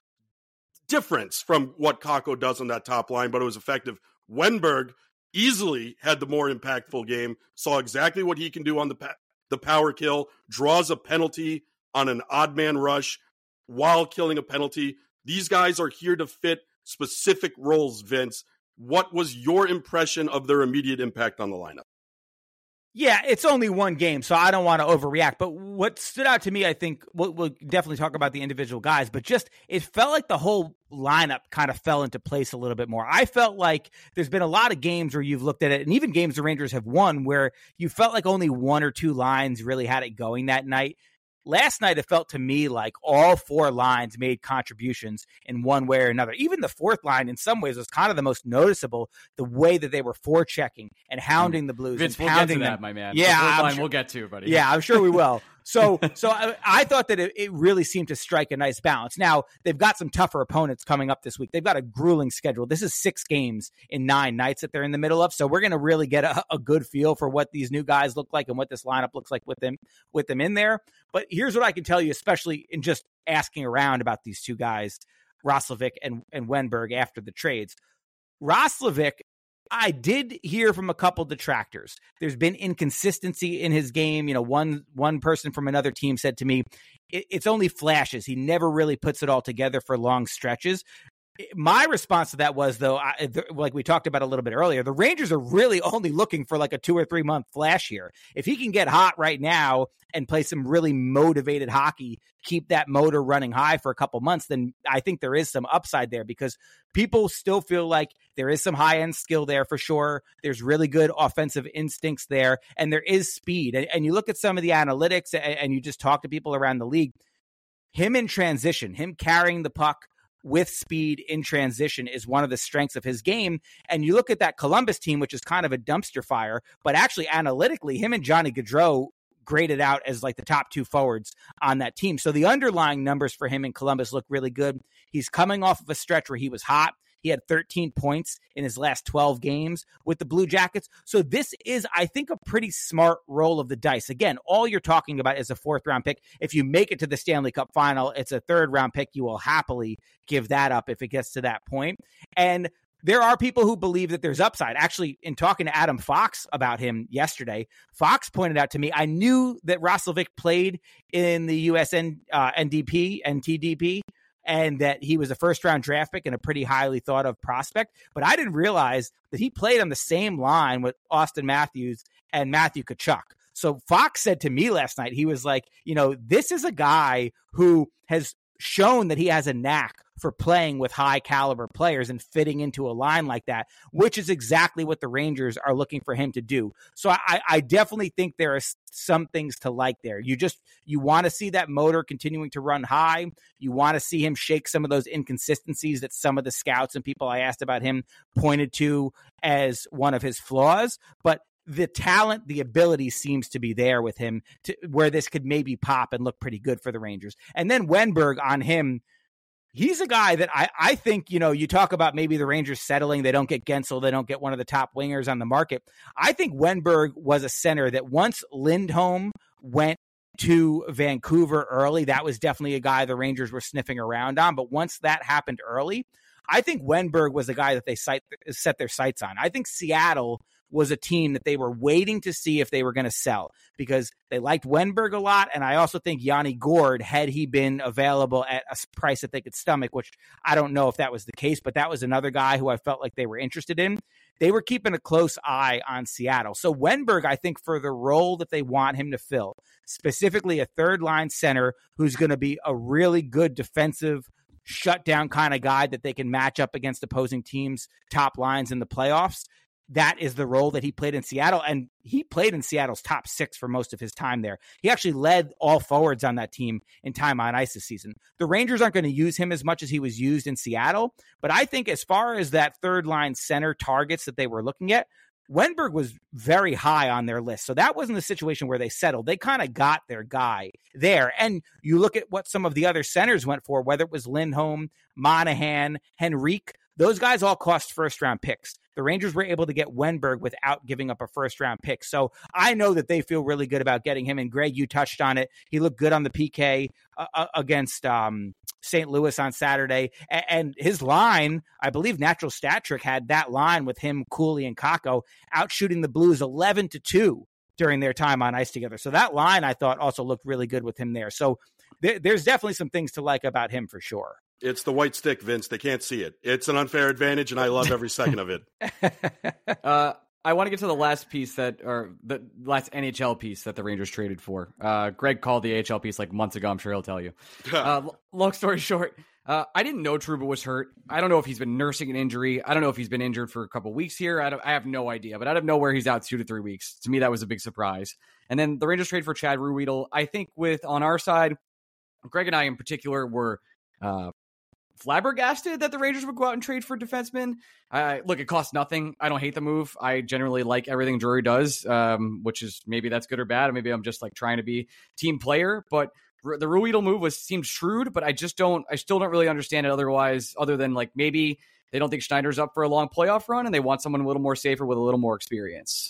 difference from what Kakko does on that top line, but it was effective. Wenberg easily had the more impactful game, saw exactly what he can do on the pa- the power kill, draws a penalty on an odd man rush while killing a penalty. These guys are here to fit specific roles, Vince. What was your impression of their immediate impact on the lineup? Yeah, it's only one game, so I don't want to overreact. But what stood out to me, I think, we'll, we'll definitely talk about the individual guys, but just it felt like the whole lineup kind of fell into place a little bit more. I felt like there's been a lot of games where you've looked at it, and even games the Rangers have won, where you felt like only one or two lines really had it going that night. Last night, it felt to me like all four lines made contributions in one way or another. Even the fourth line, in some ways, was kind of the most noticeable, the way that they were forechecking and hounding the Blues. Vince, and we'll pounding get to them. that, my man. Yeah, the fourth I'm line sure, we'll get to, buddy. Yeah, I'm sure we will. So so I, I thought that it, it really seemed to strike a nice balance. Now, they've got some tougher opponents coming up this week. They've got a grueling schedule. This is six games in nine nights that they're in the middle of. So we're going to really get a, a good feel for what these new guys look like and what this lineup looks like with them, with them in there. But here's what I can tell you, especially in just asking around about these two guys, Roslovic and, and Wenberg after the trades. Roslovic, I did hear from a couple detractors. There's been inconsistency in his game. You know, one one person from another team said to me, it, it's only flashes. He never really puts it all together for long stretches. My response to that was, though, I, like we talked about a little bit earlier, the Rangers are really only looking for like a two or three month flash here. If he can get hot right now and play some really motivated hockey, keep that motor running high for a couple months, then I think there is some upside there, because people still feel like there is some high end skill there for sure. There's really good offensive instincts there, and there is speed. And, and you look at some of the analytics and, and you just talk to people around the league, him in transition, him carrying the puck with speed in transition is one of the strengths of his game. And you look at that Columbus team, which is kind of a dumpster fire, but actually analytically, him and Johnny Gaudreau graded out as like the top two forwards on that team. So the underlying numbers for him in Columbus look really good. He's coming off of a stretch where he was hot. He had thirteen points in his last twelve games with the Blue Jackets. So this is, I think, a pretty smart roll of the dice. Again, all you're talking about is a fourth round pick. If you make it to the Stanley Cup final, it's a third round pick. You will happily give that up if it gets to that point. And there are people who believe that there's upside. Actually, in talking to Adam Fox about him yesterday, Fox pointed out to me, I knew that Roslovic played in the U S N, uh, N D P, N T D P, and that he was a first-round draft pick and a pretty highly thought-of prospect. But I didn't realize that he played on the same line with Austin Matthews and Matthew Tkachuk. So Fox said to me last night, he was like, you know, this is a guy who has shown that he has a knack for playing with high-caliber players and fitting into a line like that, which is exactly what the Rangers are looking for him to do. So I, I definitely think there are some things to like there. You just, you want to see that motor continuing to run high. You want to see him shake some of those inconsistencies that some of the scouts and people I asked about him pointed to as one of his flaws. But the talent, the ability seems to be there with him to where this could maybe pop and look pretty good for the Rangers. And then Wenberg on him, he's a guy that I, I think, you know, you talk about maybe the Rangers settling. They don't get Gensel. They don't get one of the top wingers on the market. I think Wenberg was a center that once Lindholm went to Vancouver early, that was definitely a guy the Rangers were sniffing around on. But once that happened early, I think Wenberg was a guy that they sight, set their sights on. I think Seattle was a team that they were waiting to see if they were going to sell because they liked Wenberg a lot. And I also think Yanni Gourde, had he been available at a price that they could stomach, which I don't know if that was the case, but that was another guy who I felt like they were interested in. They were keeping a close eye on Seattle. So Wenberg, I think, for the role that they want him to fill, specifically a third line center who's going to be a really good defensive shutdown kind of guy that they can match up against opposing teams' top lines in the playoffs. That is the role that he played in Seattle, and he played in Seattle's top six for most of his time there. He actually led all forwards on that team in time on ice this season. The Rangers aren't going to use him as much as he was used in Seattle, but I think as far as that third line center targets that they were looking at, Wenberg was very high on their list. So that wasn't a situation where they settled. They kind of got their guy there. And you look at what some of the other centers went for, whether it was Lindholm, Monahan, Henrique, those guys all cost first-round picks. The Rangers were able to get Wenberg without giving up a first-round pick. So I know that they feel really good about getting him. And Greg, you touched on it. He looked good on the P K uh, against um, Saint Louis on Saturday. And, and his line, I believe Natural Stat Trick had that line with him, Cooley, and Kakko out shooting the Blues eleven to two during their time on ice together. So that line, I thought, also looked really good with him there. So there, there's definitely some things to like about him for sure. It's the white stick, Vince. They can't see it. It's an unfair advantage, and I love every second of it. uh, I want to get to the last piece that, or the last N H L piece that the Rangers traded for. Uh, Greg called the A H L piece like months ago. I'm sure he'll tell you. Uh, long story short, uh, I didn't know Trouba was hurt. I don't know if he's been nursing an injury. I don't know if he's been injured for a couple weeks here. I, don't, I have no idea. But out of nowhere, he's out two to three weeks. To me, that was a big surprise. And then the Rangers trade for Chad Ruhwedel. I think with on our side, Greg and I in particular were uh, flabbergasted that the Rangers would go out and trade for defensemen. Uh, look, it costs nothing. I don't hate the move. I generally like everything Drury does, um, which is maybe that's good or bad. Or maybe I'm just like trying to be team player. But r- the Ruhwedel move was seemed shrewd, but I just don't. I still don't really understand it otherwise. Other than like maybe they don't think Schneider's up for a long playoff run and they want someone a little more safer with a little more experience.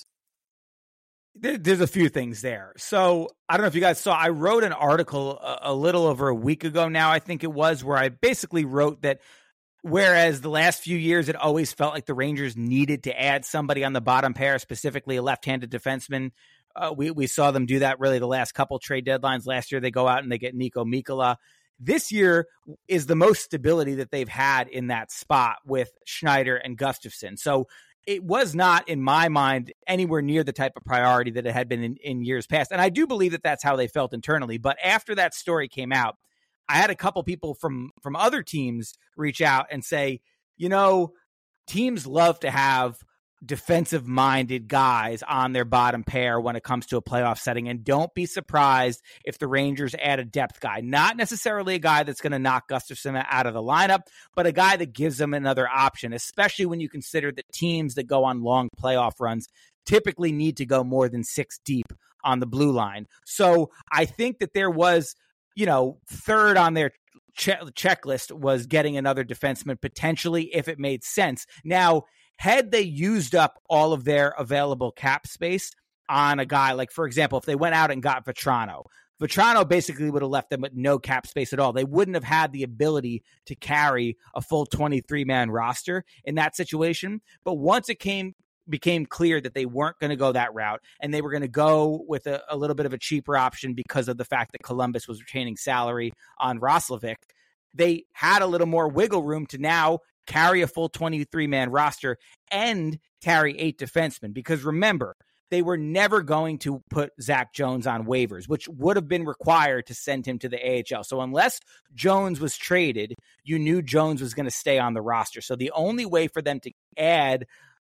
There's a few things there. So I don't know if you guys saw, I wrote an article a, a little over a week ago now, I think it was, where I basically wrote that whereas the last few years, it always felt like the Rangers needed to add somebody on the bottom pair, specifically a left-handed defenseman. Uh, we, we saw them do that really the last couple trade deadlines. Last year, they go out and they get Nico Mikkola. This year is the most stability that they've had in that spot with Schneider and Gustafsson. So it was not, in my mind, anywhere near the type of priority that it had been in, in years past. And I do believe that that's how they felt internally. But after that story came out, I had a couple people from, from other teams reach out and say, you know, teams love to have defensive-minded guys on their bottom pair when it comes to a playoff setting. And don't be surprised if the Rangers add a depth guy, not necessarily a guy that's going to knock Gustafsson out of the lineup, but a guy that gives them another option, especially when you consider that teams that go on long playoff runs typically need to go more than six deep on the blue line. So I think that there was, you know, third on their che- checklist was getting another defenseman potentially if it made sense. Now, had they used up all of their available cap space on a guy, like, for example, if they went out and got Vetrano, Vetrano basically would have left them with no cap space at all. They wouldn't have had the ability to carry a full twenty-three man roster in that situation. But once it came became clear that they weren't going to go that route and they were going to go with a, a little bit of a cheaper option because of the fact that Columbus was retaining salary on Roslovic, they had a little more wiggle room to now carry a full twenty-three man roster and carry eight defensemen. Because remember, they were never going to put Zach Jones on waivers, which would have been required to send him to the A H L. So unless Jones was traded, you knew Jones was going to stay on the roster. So the only way for them to add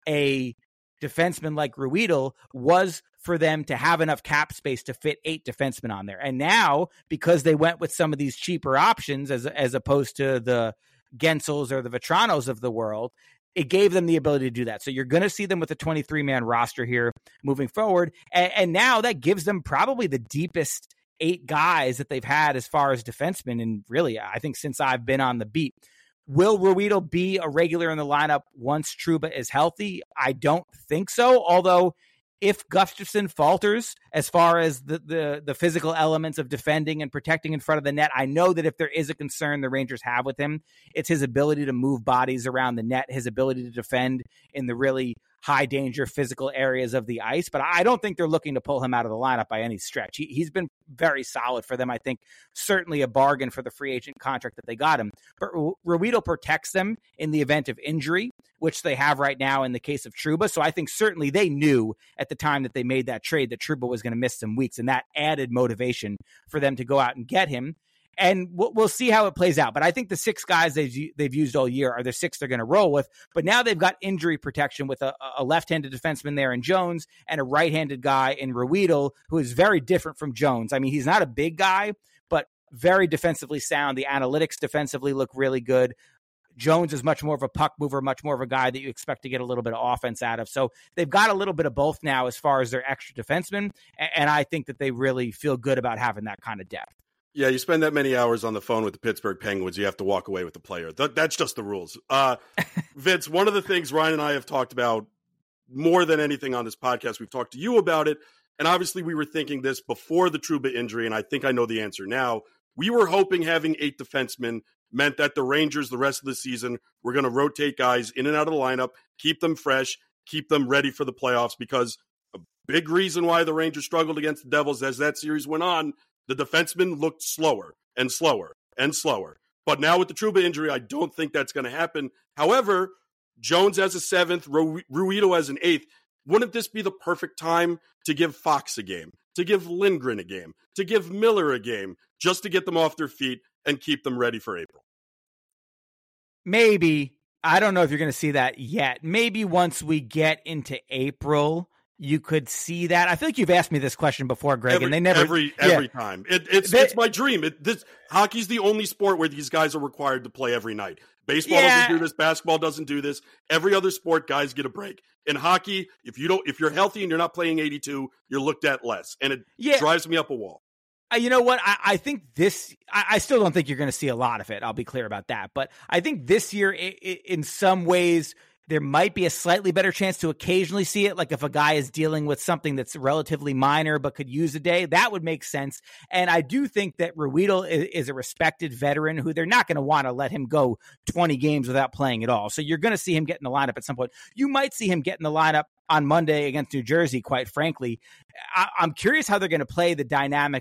a defenseman like Ruhwedel was for them to have enough cap space to fit eight defensemen on there. And now, because they went with some of these cheaper options as as opposed to the Gensels or the Vetranos of the world, it gave them the ability to do that. So you're going to see them with a twenty-three man roster here moving forward. And, and now that gives them probably the deepest eight guys that they've had as far as defensemen. And really, I think since I've been on the beat. Will Ruhwedel be a regular in the lineup once Trouba is healthy? I don't think so. Although if Gustafsson falters as far as the, the, the physical elements of defending and protecting in front of the net, I know that if there is a concern the Rangers have with him, it's his ability to move bodies around the net, his ability to defend in the really high danger physical areas of the ice. But I don't think they're looking to pull him out of the lineup by any stretch. He, he's been very solid for them. I think certainly a bargain for the free agent contract that they got him. But Ruhwedel protects them in the event of injury, which they have right now in the case of Trouba. So I think certainly they knew at the time that they made that trade that Trouba was going to miss some weeks, and that added motivation for them to go out and get him. And we'll, we'll see how it plays out. But I think the six guys they've, they've used all year are the six they're going to roll with. But now they've got injury protection with a, a left-handed defenseman there in Jones and a right-handed guy in Ruhwedel, who is very different from Jones. I mean, he's not a big guy, but very defensively sound. The analytics defensively look really good. Jones is much more of a puck mover, much more of a guy that you expect to get a little bit of offense out of. So they've got a little bit of both now as far as their extra defensemen. And I think that they really feel good about having that kind of depth. Yeah, you spend that many hours on the phone with the Pittsburgh Penguins, you have to walk away with the player. Th- that's just the rules. Uh, Vince, one of the things Ryan and I have talked about more than anything on this podcast, we've talked to you about it, and obviously we were thinking this before the Trouba injury, and I think I know the answer now. We were hoping having eight defensemen meant that the Rangers the rest of the season were going to rotate guys in and out of the lineup, keep them fresh, keep them ready for the playoffs, because a big reason why the Rangers struggled against the Devils as that series went on, the defensemen looked slower and slower and slower. But now with the Trouba injury, I don't think that's going to happen. However, Jones as a seventh, Ru- Ruhwedel as an eighth, wouldn't this be the perfect time to give Fox a game, to give Lindgren a game, to give Miller a game, just to get them off their feet and keep them ready for April? Maybe. I don't know if you're going to see that yet. Maybe once we get into April, you could see that. I feel like you've asked me this question before, Greg, every, and they never every every yeah. time. It, it's they, it's my dream. It, this hockey's the only sport where these guys are required to play every night. Baseball yeah. doesn't do this. Basketball doesn't do this. Every other sport, guys get a break. In hockey, if you don't, if you're healthy and you're not playing eighty-two, you're looked at less, and it yeah. drives me up a wall. Uh, you know what? I, I think this. I, I still don't think you're going to see a lot of it. I'll be clear about that. But I think this year, it, it, in some ways, there might be a slightly better chance to occasionally see it. Like if a guy is dealing with something that's relatively minor but could use a day, that would make sense. And I do think that Ruhwedel is, is a respected veteran who they're not going to want to let him go twenty games without playing at all. So you're going to see him get in the lineup at some point. You might see him get in the lineup on Monday against New Jersey, quite frankly. I, I'm curious how they're going to play the dynamic with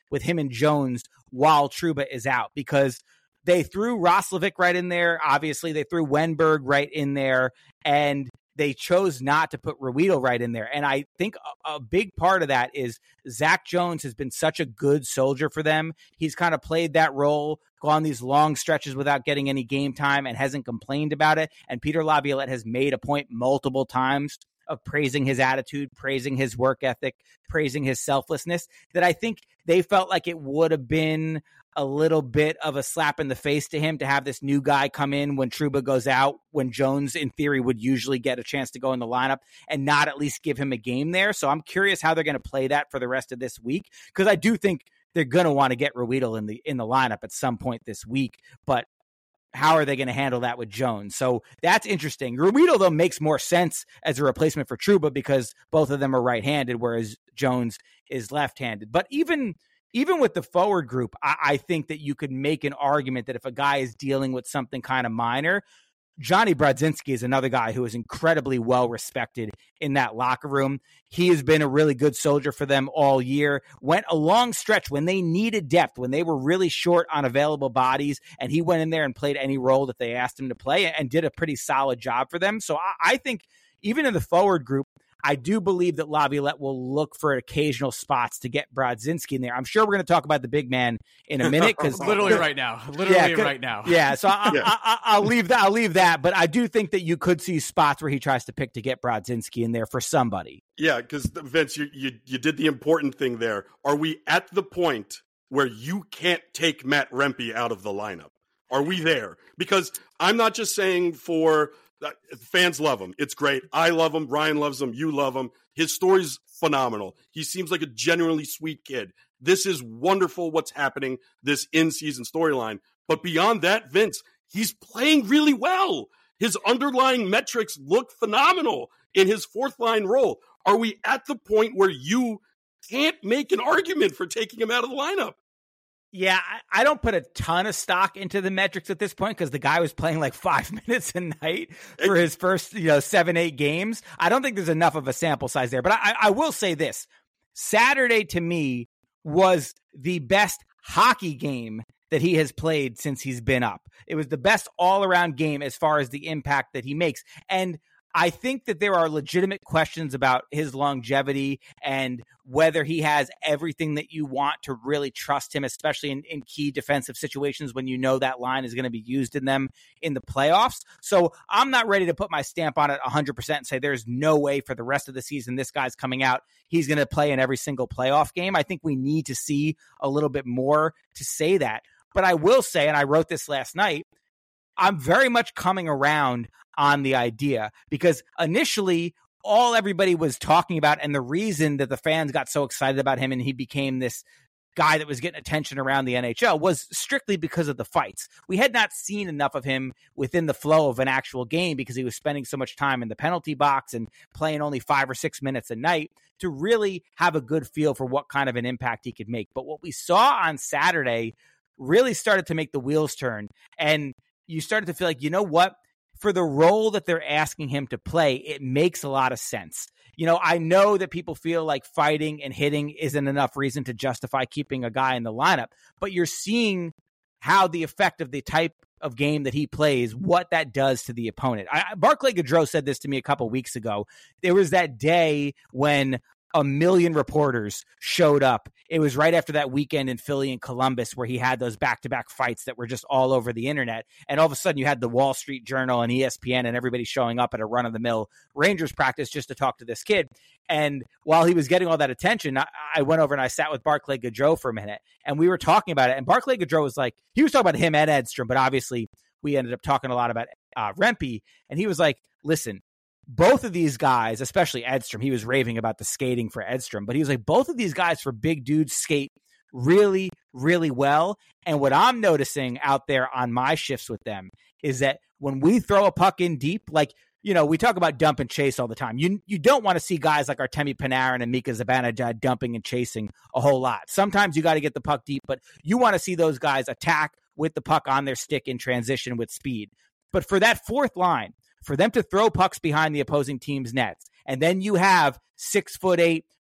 with him and Jones while Trouba is out, because they threw Roslovic right in there. Obviously, they threw Wenberg right in there, and they chose not to put Ruedel right in there. And I think a, a big part of that is Zach Jones has been such a good soldier for them. He's kind of played that role, gone these long stretches without getting any game time and hasn't complained about it. And Peter Laviolette has made a point multiple times of praising his attitude, praising his work ethic, praising his selflessness, that I think they felt like it would have been a little bit of a slap in the face to him to have this new guy come in when Trouba goes out, when Jones, in theory, would usually get a chance to go in the lineup, and not at least give him a game there. So I'm curious how they're going to play that for the rest of this week, because I do think they're going to want to get Ruedel in the in the lineup at some point this week. But how are they going to handle that with Jones? So that's interesting. Ruedel, though, makes more sense as a replacement for Trouba because both of them are right-handed, whereas Jones is left-handed. But even even with the forward group, I, I think that you could make an argument that if a guy is dealing with something kind of minor, Johnny Brodzinski is another guy who is incredibly well-respected in that locker room. He has been a really good soldier for them all year, went a long stretch when they needed depth, when they were really short on available bodies, and he went in there and played any role that they asked him to play and did a pretty solid job for them. So I, I think even in the forward group, I do believe that Laviolette will look for occasional spots to get Brodzinski in there. I'm sure we're going to talk about the big man in a minute, because literally right now, literally yeah, right now. Yeah, so I, yeah. I, I, I'll leave that. I'll leave that. But I do think that you could see spots where he tries to pick to get Brodzinski in there for somebody. Yeah, because Vince, you, you you did the important thing there. Are we at the point where you can't take Matt Rempe out of the lineup? Are we there? Because I'm not just saying for. Fans love him. It's great. I love him. Brian loves him. You love him. His story's phenomenal. He seems like a genuinely sweet kid. This is wonderful what's happening, this in-season storyline. But beyond that, Vince, he's playing really well. His underlying metrics look phenomenal in his fourth-line role. Are we at the point where you can't make an argument for taking him out of the lineup? Yeah, I don't put a ton of stock into the metrics at this point because the guy was playing like five minutes a night for his first, you know, seven, eight games. I don't think there's enough of a sample size there. But I, I will say this. Saturday, to me, was the best hockey game that he has played since he's been up. It was the best all-around game as far as the impact that he makes. And I think that there are legitimate questions about his longevity and whether he has everything that you want to really trust him, especially in, in key defensive situations when you know that line is going to be used in them in the playoffs. So I'm not ready to put my stamp on it one hundred percent and say there's no way for the rest of the season this guy's coming out, he's going to play in every single playoff game. I think we need to see a little bit more to say that. But I will say, and I wrote this last night, I'm very much coming around on the idea because initially all everybody was talking about and the reason that the fans got so excited about him and he became this guy that was getting attention around the N H L was strictly because of the fights. We had not seen enough of him within the flow of an actual game because he was spending so much time in the penalty box and playing only five or six minutes a night to really have a good feel for what kind of an impact he could make. But what we saw on Saturday really started to make the wheels turn, and you started to feel like, you know what? For the role that they're asking him to play, it makes a lot of sense. You know, I know that people feel like fighting and hitting isn't enough reason to justify keeping a guy in the lineup, but you're seeing how the effect of the type of game that he plays, what that does to the opponent. I, Barclay Goodrow said this to me a couple weeks ago. There was that day when a million reporters showed up. It was right after that weekend in Philly and Columbus where he had those back-to-back fights that were just all over the internet. And all of a sudden you had the Wall Street Journal and E S P N and everybody showing up at a run-of-the-mill Rangers practice just to talk to this kid. And while he was getting all that attention, I, I went over and I sat with Barclay Goodrow for a minute and we were talking about it. And Barclay Goodrow was like, he was talking about him and Edstrom, but obviously we ended up talking a lot about uh, Rempe. And he was like, listen, both of these guys, especially Edstrom, he was raving about the skating for Edstrom, but he was like, both of these guys for big dudes skate really, really well. And what I'm noticing out there on my shifts with them is that when we throw a puck in deep, like, you know, we talk about dump and chase all the time. You you don't want to see guys like Artemi Panarin and Mika Zibanejad dumping and chasing a whole lot. Sometimes you got to get the puck deep, but you want to see those guys attack with the puck on their stick in transition with speed. But for that fourth line, for them to throw pucks behind the opposing team's nets, and then you have six foot eight,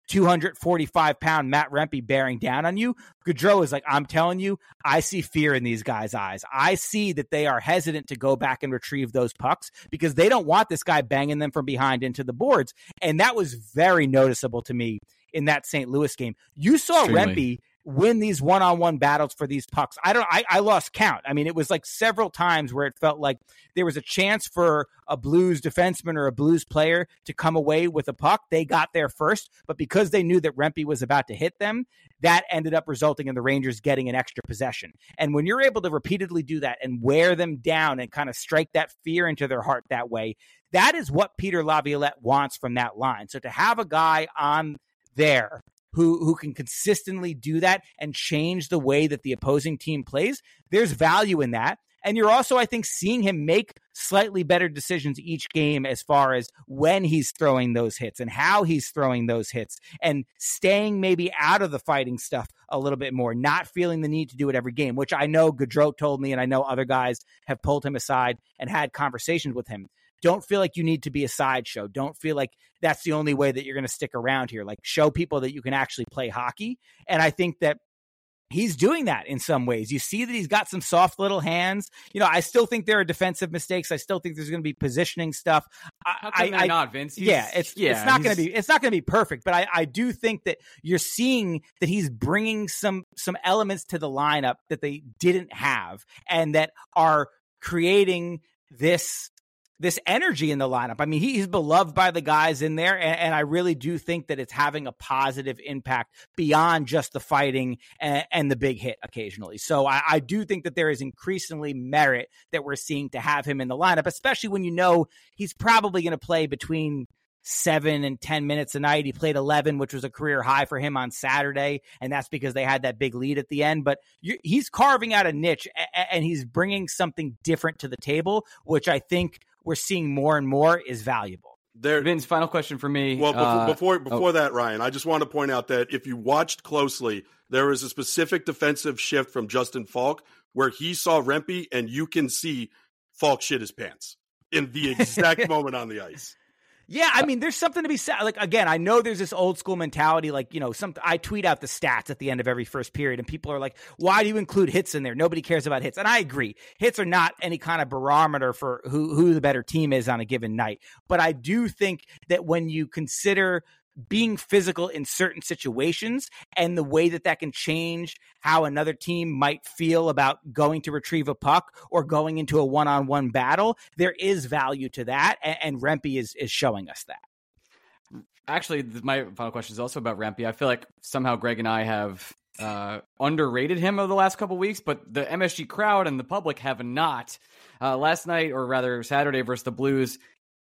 two hundred forty-five pound Matt Rempe bearing down on you, Gaudreau is like, I'm telling you, I see fear in these guys' eyes. I see that they are hesitant to go back and retrieve those pucks because they don't want this guy banging them from behind into the boards. And that was very noticeable to me in that Saint Louis game. You saw Extremely. Rempe win these one-on-one battles for these pucks. I don't I, I lost count. I mean, it was like several times where it felt like there was a chance for a Blues defenseman or a Blues player to come away with a puck. They got there first, but because they knew that Rempe was about to hit them, that ended up resulting in the Rangers getting an extra possession. And when you're able to repeatedly do that and wear them down and kind of strike that fear into their heart that way, that is what Peter Laviolette wants from that line. So to have a guy on there who who can consistently do that and change the way that the opposing team plays, there's value in that. And you're also, I think, seeing him make slightly better decisions each game as far as when he's throwing those hits and how he's throwing those hits and staying maybe out of the fighting stuff a little bit more, not feeling the need to do it every game, which I know Gaudreau told me, and I know other guys have pulled him aside and had conversations with him. Don't feel like you need to be a sideshow. Don't feel like that's the only way that you're going to stick around here. Like, show people that you can actually play hockey. And I think that he's doing that in some ways. You see that he's got some soft little hands. You know, I still think there are defensive mistakes. I still think there's going to be positioning stuff. How come I, I, not, Vince? He's, yeah, it's yeah, it's not going to be it's not going to be perfect. But I, I do think that you're seeing that he's bringing some some elements to the lineup that they didn't have and that are creating this. this energy in the lineup. I mean, he, he's beloved by the guys in there, and, and I really do think that it's having a positive impact beyond just the fighting and, and the big hit occasionally. So I, I do think that there is increasingly merit that we're seeing to have him in the lineup, especially when you know he's probably going to play between seven and ten minutes a night. He played eleven, which was a career high for him on Saturday, and that's because they had that big lead at the end. But you, he's carving out a niche, and he's bringing something different to the table, which I think we're seeing more and more is valuable. There, Vince, final question for me. Well, before uh, before, before oh. that, Ryan, I just want to point out that if you watched closely, there was a specific defensive shift from Justin Falk where he saw Rempe, and you can see Falk shit his pants in the exact moment on the ice. Yeah, I mean, there's something to be said. Like, again, I know there's this old school mentality. Like, you know, some I tweet out the stats at the end of every first period, and people are like, why do you include hits in there? Nobody cares about hits. And I agree. Hits are not any kind of barometer for who, who the better team is on a given night. But I do think that when you consider being physical in certain situations and the way that that can change how another team might feel about going to retrieve a puck or going into a one-on-one battle, there is value to that. And, and Rempe is, is showing us that. Actually, my final question is also about Rempe. I feel like somehow Greg and I have uh, underrated him over the last couple of weeks, but the M S G crowd and the public have not. Uh, last night, or rather Saturday versus the Blues,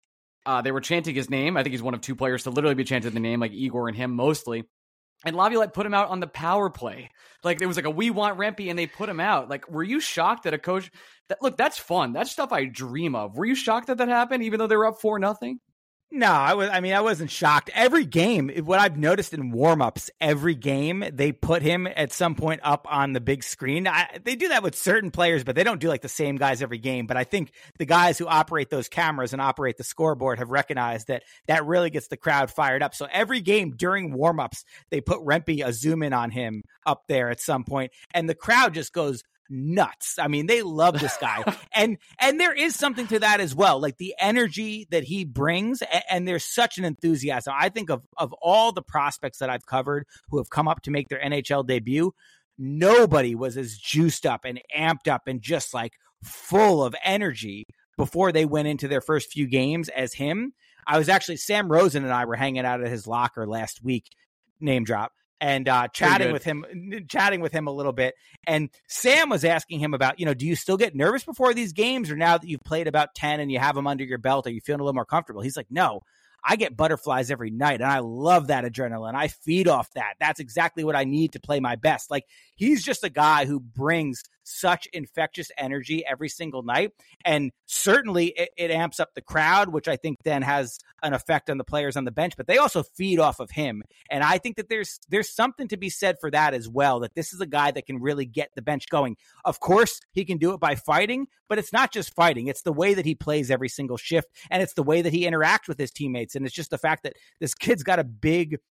Uh, they were chanting his name. I think he's one of two players to literally be chanting the name, like Igor and him mostly. And Laviolette put him out on the power play. Like, there was like a "we want Rempe," and they put him out. Like, were you shocked that a coach that look, that's fun. That's stuff I dream of. Were you shocked that that happened, even though they were up four nothing? No, I was. I mean, I wasn't shocked. Every game, what I've noticed in warmups, every game they put him at some point up on the big screen. I, they do that with certain players, but they don't do like the same guys every game. But I think the guys who operate those cameras and operate the scoreboard have recognized that that really gets the crowd fired up. So every game during warmups, they put Rempe, a zoom in on him up there at some point, and the crowd just goes nuts. I mean, they love this guy. and and there is something to that as well, like the energy that he brings, and, and there's such an enthusiasm. I think of of all the prospects that I've covered who have come up to make their N H L debut, nobody was as juiced up and amped up and just like full of energy before they went into their first few games as him. I was actually, Sam Rosen and I were hanging out at his locker last week, name drop, and uh, chatting with him, chatting with him a little bit. And Sam was asking him about, you know, do you still get nervous before these games, or now that you've played about ten and you have them under your belt, are you feeling a little more comfortable? He's like, no, I get butterflies every night, and I love that adrenaline. I feed off that. That's exactly what I need to play my best. Like, he's just a guy who brings such infectious energy every single night. And certainly it, it amps up the crowd, which I think then has an effect on the players on the bench, but they also feed off of him. And I think that there's there's something to be said for that as well, that this is a guy that can really get the bench going. Of course, he can do it by fighting, but it's not just fighting. It's the way that he plays every single shift, and it's the way that he interacts with his teammates. And it's just the fact that this kid's got a big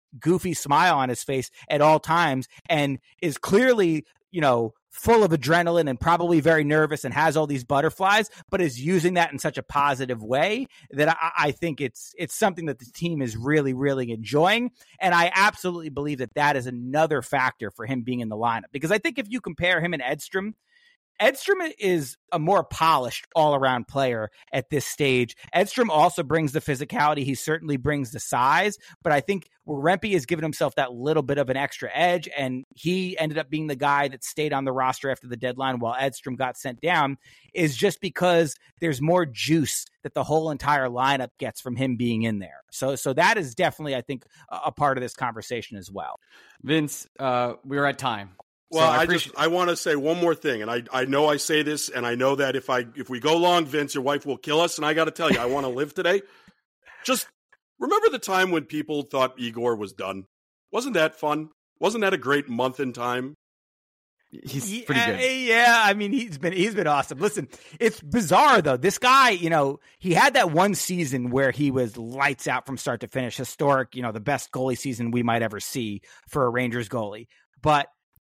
goofy smile on his face at all times and is clearly, you know, full of adrenaline and probably very nervous and has all these butterflies, but is using that in such a positive way that I, I think it's it's something that the team is really, really enjoying. And I absolutely believe that that is another factor for him being in the lineup. Because I think if you compare him and Edstrom, Edstrom is a more polished all-around player at this stage. Edstrom also brings the physicality. He certainly brings the size, but I think Rempe has given himself that little bit of an extra edge, and he ended up being the guy that stayed on the roster after the deadline while Edstrom got sent down, is just because there's more juice that the whole entire lineup gets from him being in there. So so that is definitely, I think, a, a part of this conversation as well. Vince, uh, we're at time. Well, so I, I appreciate- just I want to say one more thing, and I, I know I say this, and I know that if I if we go long, Vince, your wife will kill us, and I got to tell you, I want to live today. Just remember the time when people thought Igor was done. Wasn't that fun? Wasn't that a great month in time? He's pretty good. Yeah, I mean, he's been he's been awesome. Listen, it's bizarre though. This guy, you know, he had that one season where he was lights out from start to finish, historic. You know, the best goalie season we might ever see for a Rangers goalie, but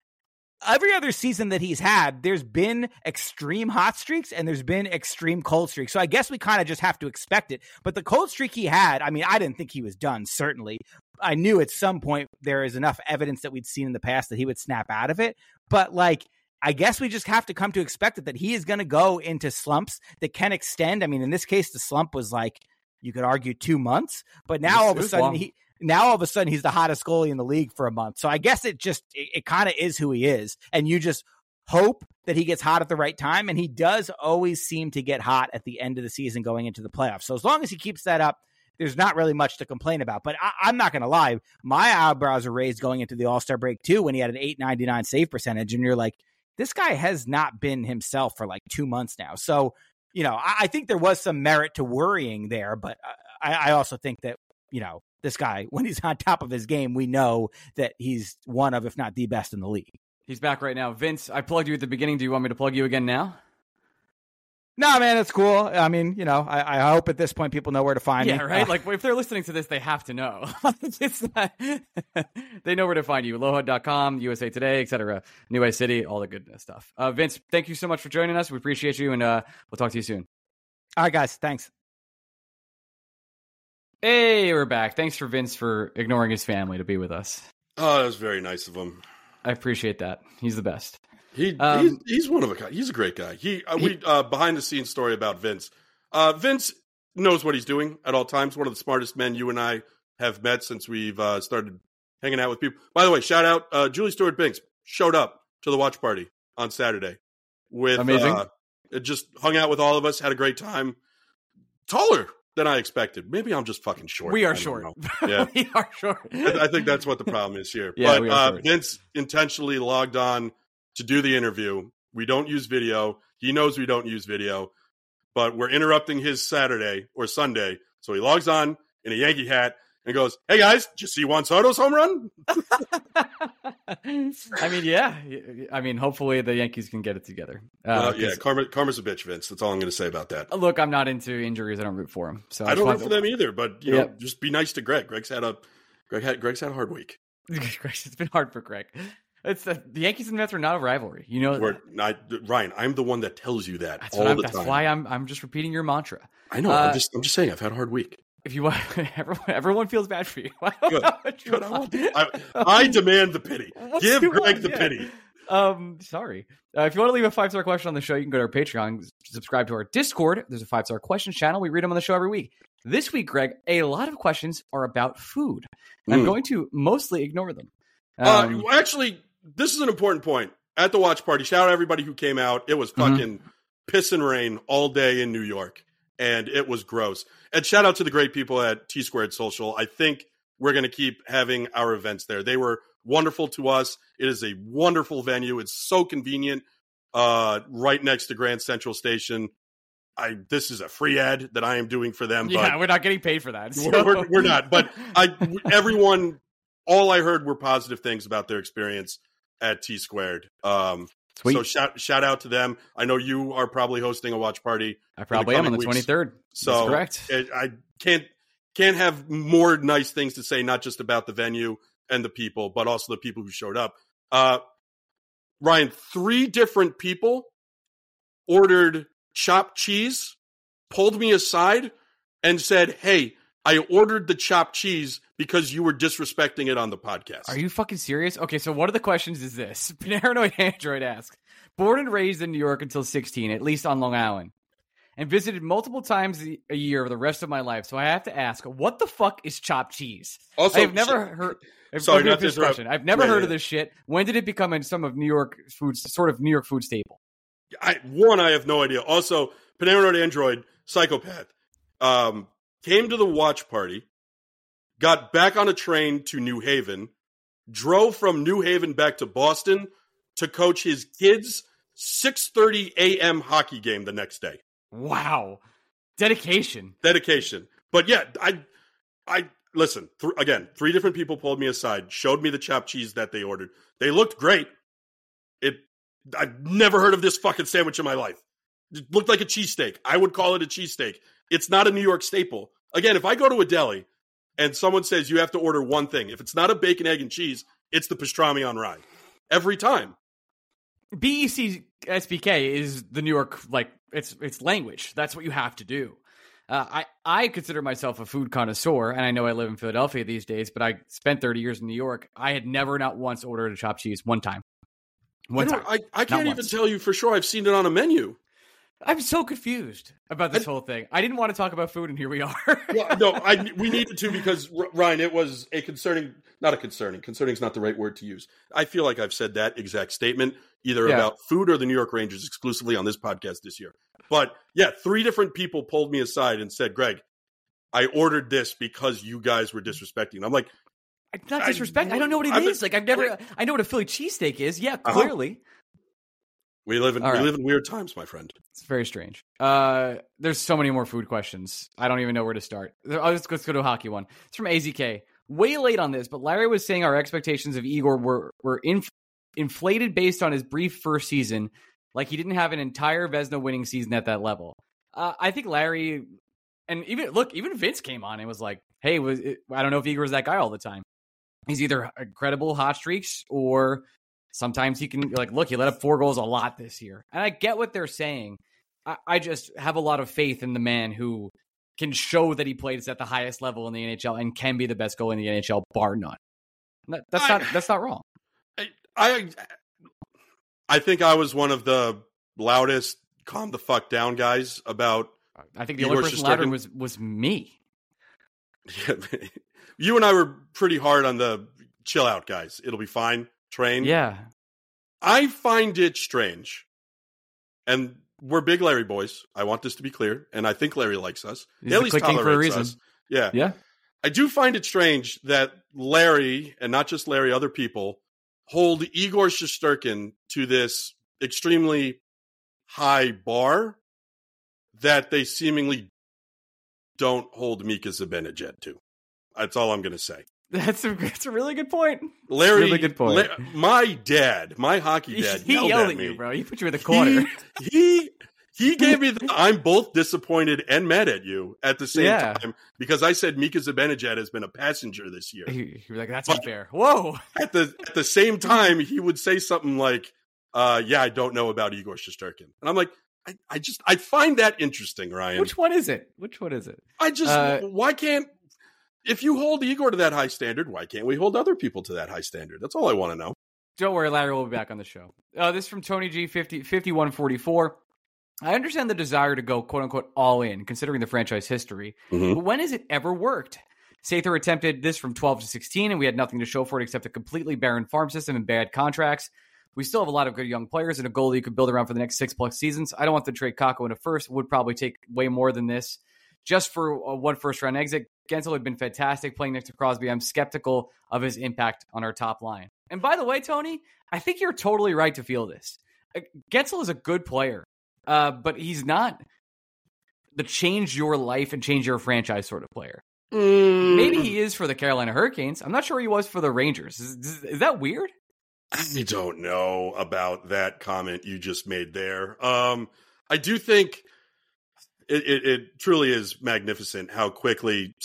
every other season that he's had, there's been extreme hot streaks and there's been extreme cold streaks. So I guess we kind of just have to expect it. But the cold streak he had, I mean, I didn't think he was done, certainly. I knew at some point there is enough evidence that we'd seen in the past that he would snap out of it. But like, I guess we just have to come to expect it, that he is going to go into slumps that can extend. I mean, in this case, the slump was like, you could argue two months, but now all of a sudden long. he, Now, all of a sudden, he's the hottest goalie in the league for a month. So I guess it just, it, it kind of is who he is. And you just hope that he gets hot at the right time. And he does always seem to get hot at the end of the season going into the playoffs. So as long as he keeps that up, there's not really much to complain about. But I, I'm not going to lie. My eyebrows are raised going into the All-Star break, too, when he had an eight ninety-nine save percentage. And you're like, this guy has not been himself for like two months now. So, you know, I, I think there was some merit to worrying there. But I, I also think that, you know, this guy, when he's on top of his game, we know that he's one of, if not the best in the league. He's back right now. Vince, I plugged you at the beginning. Do you want me to plug you again now? No, man, it's cool. I mean, you know, I, I hope at this point people know where to find yeah, me. Yeah, right? Uh, like, if they're listening to this, they have to know. It's not, they know where to find you. Aloha dot com, U S A Today, et cetera. New Way City, all the good stuff. Uh, Vince, thank you so much for joining us. We appreciate you, and uh, we'll talk to you soon. All right, guys. Thanks. Hey, we're back. Thanks for Vince for ignoring his family to be with us. Oh, that was very nice of him. I appreciate that. He's the best. He um, he's, he's one of a he's a great guy. He, uh, we uh, behind the scenes story about Vince. Uh, Vince knows what he's doing at all times. One of the smartest men you and I have met since we've uh, started hanging out with people. By the way, shout out uh, Julie Stewart Binks showed up to the watch party on Saturday with amazing. Uh, it just hung out with all of us, had a great time. Taller than I expected. Maybe I'm just fucking short. We are I short. Yeah, we are short. I, I think that's what the problem is here. Yeah, but we are uh, Vince intentionally logged on to do the interview. We don't use video. He knows we don't use video, but we're interrupting his Saturday or Sunday. So he logs on in a Yankee hat and goes, "Hey guys, did you see Juan Soto's home run?" I mean, yeah. I mean, hopefully the Yankees can get it together. Uh, uh, yeah, karma, karma's a bitch, Vince. That's all I'm going to say about that. Look, I'm not into injuries. I don't root for him. So I, I don't root to... for them either. But you know, yeah. just be nice to Greg. Greg's had a Greg had Greg's had a hard week. It's been hard for Greg. It's the, the Yankees and Mets are not a rivalry. You know, We're not, Ryan. I'm the one that tells you that that's all what the that's time. why I'm I'm just repeating your mantra. I know. Uh, I'm just I'm just saying. I've had a hard week. If you want, everyone, everyone feels bad for you. Good. Good. I, want I, I demand the pity. What's Give Greg want? the Yeah. pity. Um, sorry. Uh, if you want to leave a five star question on the show, you can go to our Patreon, subscribe to our Discord. There's a five star questions channel. We read them on the show every week. This week, Greg, a lot of questions are about food. Mm. I'm going to mostly ignore them. Um, uh, actually, this is an important point. At the watch party, shout out everybody who came out. It was fucking mm-hmm. piss and rain all day in New York, and it was gross. And shout out to the great people at T Squared Social. I think we're going to keep having our events there. They were wonderful to us. It is a wonderful venue. It's so convenient, uh, right next to Grand Central Station. I this is a free ad that I am doing for them. Yeah, but we're not getting paid for that. So. We're, we're, we're not. But I, everyone, all I heard were positive things about their experience at T Squared. Um, Sweet. So shout shout out to them. I know you are probably hosting a watch party. I probably am on the weeks. twenty-third. So That's correct. It, I can't. can't have more nice things to say, not just about the venue and the people, but also the people who showed up. Uh, Ryan, three different people ordered chopped cheese, pulled me aside, and said, hey, I ordered the chopped cheese because you were disrespecting it on the podcast. Are you fucking serious? Okay, so one of the questions is this. Paranoid Android asks, born and raised in New York until sixteen, at least on Long Island, and visited multiple times a year for the rest of my life. So I have to ask, what the fuck is chopped cheese? Also, I've never heard... Sorry, not this question. I've never yeah, heard yeah. of this shit. When did it become in some of New York food, sort of New York food staple? I, one, I have no idea. Also, Paranoid Android, psychopath, um, came to the watch party, got back on a train to New Haven, drove from New Haven back to Boston to coach his kids' six thirty a.m. hockey game the next day. Wow. Dedication. Dedication. But yeah, I, I listen, th- again, three different people pulled me aside, showed me the chopped cheese that they ordered. They looked great. It, I've never heard of this fucking sandwich in my life. It looked like a cheesesteak. I would call it a cheesesteak. It's not a New York staple. Again, if I go to a deli and someone says you have to order one thing, if it's not a bacon, egg, and cheese, it's the pastrami on rye. Every time. B E C S B K is the New York, like, it's it's language. That's what you have to do. Uh, I, I consider myself a food connoisseur, and I know I live in Philadelphia these days, but I spent thirty years in New York. I had never, not once, ordered a chopped cheese. One time. One I, time. I, I can't even once. tell you for sure I've seen it on a menu. I'm so confused about this I, whole thing. I didn't want to talk about food, and here we are. well, no, I, we needed to because, Ryan, it was a concerning, not a concerning, concerning is not the right word to use. I feel like I've said that exact statement, either yeah. about food or the New York Rangers exclusively on this podcast this year. But yeah, three different people pulled me aside and said, Greg, I ordered this because you guys were disrespecting. I'm like, it's not disrespect. I, I don't know what it I've is. Been, like I've never, I know what a Philly cheesesteak is. Yeah, clearly. Uh-huh. We live in All we right. live in weird times, my friend. It's very strange. Uh, there's so many more food questions. I don't even know where to start. I'll just, let's go to a hockey one. It's from A Z K. Way late on this, but Larry was saying our expectations of Igor were were inf- inflated based on his brief first season, like he didn't have an entire Vezina winning season at that level. Uh, I think Larry, and even look, even Vince came on and was like, "Hey, was it, I don't know if Igor's that guy all the time. He's either incredible hot streaks or." Sometimes he can, like, look, he let up four goals a lot this year. And I get what they're saying. I, I just have a lot of faith in the man who can show that he plays at the highest level in the N H L and can be the best goalie in the N H L, bar none. That, that's I, not that's not wrong. I, I I think I was one of the loudest, calm the fuck down guys about. I think the only person louder was was me. Yeah, you and I were pretty hard on the chill out guys. It'll be fine. Train. Yeah. I find it strange. And we're big Larry boys. I want this to be clear. And I think Larry likes us. He's he at least tolerates for a reason. us. Yeah. Yeah. I do find it strange that Larry, and not just Larry, other people, hold Igor Shesterkin to this extremely high bar that they seemingly don't hold Mika Zibanejad to. That's all I'm going to say. That's a, that's a really good point. Larry, really good point. La- my dad, my hockey dad, he yelled, yelled at me, you, bro. He put you in the corner. He he, he gave me the, I'm both disappointed and mad at you at the same yeah. time because I said Mika Zibanejad has been a passenger this year. He, he was like, that's but unfair. Whoa. At the at the same time, he would say something like, uh, yeah, I don't know about Igor Shesterkin. And I'm like, I, I just, I find that interesting, Ryan. Which one is it? Which one is it? I just, uh, why can't, if you hold Igor to that high standard, why can't we hold other people to that high standard? That's all I want to know. Don't worry, Larry will be back on the show. Uh, this is from Tony G, fifty, fifty-one forty-four. I understand the desire to go, quote-unquote, all in, considering the franchise history. Mm-hmm. But when has it ever worked? Sather attempted this from twelve to sixteen, and we had nothing to show for it except a completely barren farm system and bad contracts. We still have a lot of good young players and a goalie you could build around for the next six-plus seasons. I don't want to trade Kakko in a first. It would probably take way more than this. Just for a one first-round exit, Gensel had been fantastic playing next to Crosby. I'm skeptical of his impact on our top line. And by the way, Tony, I think you're totally right to feel this. Gensel is a good player, uh, but he's not the change your life and change your franchise sort of player. Mm. Maybe he is for the Carolina Hurricanes. I'm not sure he was for the Rangers. Is, is, is that weird? I don't know about that comment you just made there. Um, I do think... It, it, it truly is magnificent how quickly some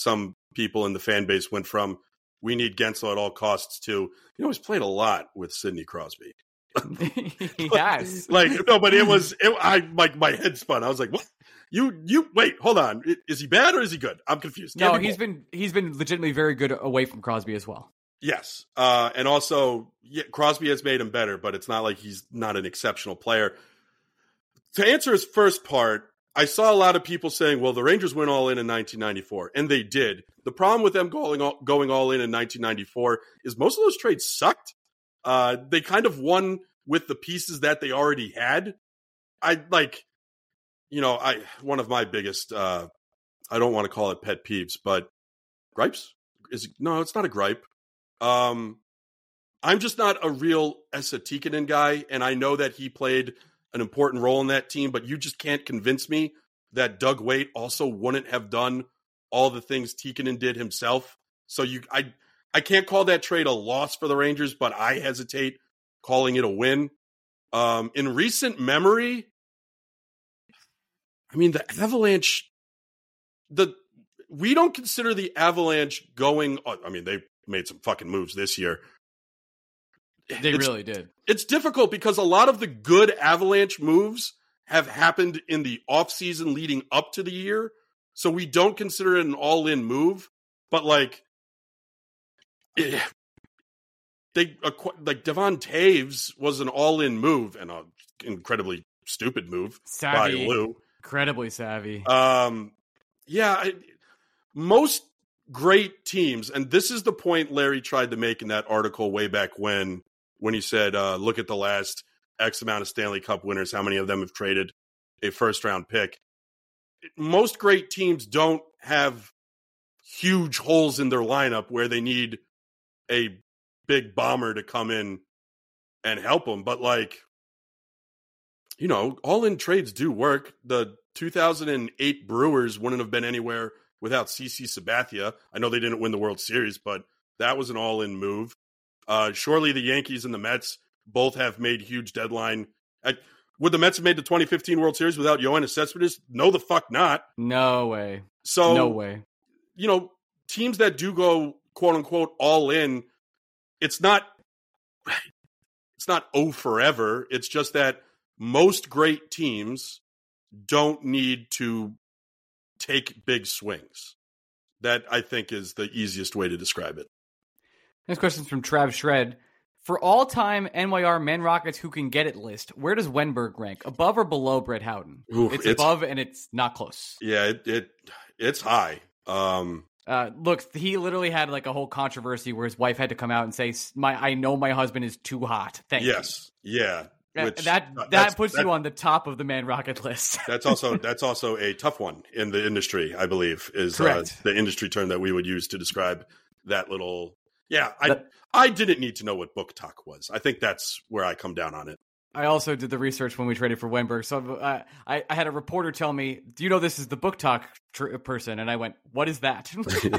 people in the fan base went from we need Gensel at all costs to, you know, he's played a lot with Sidney Crosby. Yes. Like, no, but it was, it, I, like, my head spun. I was like, what? You, you, wait, hold on. Is he bad or is he good? I'm confused. No, Can't be he's both. been, he's been legitimately very good away from Crosby as well. Yes. Uh, and also, yeah, Crosby has made him better, but it's not like he's not an exceptional player. To answer his first part, I saw a lot of people saying, well, the Rangers went all in in nineteen ninety-four, and they did. The problem with them going all, going all in in nineteen ninety-four is most of those trades sucked. Uh, they kind of won with the pieces that they already had. I like, you know, I one of my biggest, uh, I don't want to call it pet peeves, but gripes? Is no, it's not a gripe. Um, I'm just not a real Esa Tikkanen guy, and I know that he played an important role in that team, but you just can't convince me that Doug Weight also wouldn't have done all the things Tikkanen did himself. So you, I, I can't call that trade a loss for the Rangers, but I hesitate calling it a win. Um, in recent memory, I mean, the Avalanche, the we don't consider the Avalanche going. I mean, they made some fucking moves this year. They It's- really did. It's difficult because a lot of the good Avalanche moves have happened in the offseason leading up to the year. So we don't consider it an all-in move. But, like, eh, they like Devon Taves was an all-in move and an incredibly stupid move Savvy. by Lou. Incredibly savvy. Um, yeah, I, most great teams, and this is the point Larry tried to make in that article way back when, when he said, uh, look at the last X amount of Stanley Cup winners, how many of them have traded a first-round pick. Most great teams don't have huge holes in their lineup where they need a big bomber to come in and help them. But, like, you know, all-in trades do work. The two thousand eight Brewers wouldn't have been anywhere without C C Sabathia. I know they didn't win the World Series, but that was an all-in move. Uh, surely the Yankees and the Mets both have made huge deadline. I, would the Mets have made the twenty fifteen World Series without Yoenis Cespedes? No, the fuck not. No way. So, no way. You know, teams that do go quote unquote all in, it's not, it's not oh forever. It's just that most great teams don't need to take big swings. That, I think, is the easiest way to describe it. Next question is from Trav Shred. For all-time N Y R men Rockets who can get it list, where does Wenberg rank? Above or below Brett Howden? Oof, it's, it's- above, and it's not close. Yeah, it, it it's high. Um, Uh, look, he literally had like a whole controversy where his wife had to come out and say, "My, I know my husband is too hot." Thank you. yes, yeah. Uh, Which, that uh, that that's- puts that- you on the top of the man Rocket list. That's also that's also a tough one in the industry, I believe, is uh, Correct. the industry term that we would use to describe that little. Yeah, I That- I didn't need to know what book talk was. I think that's where I come down on it. I also did the research when we traded for Wenberg. So uh, I, I had a reporter tell me, "Do you know this is the book talk tr- person?" And I went, "What is that?"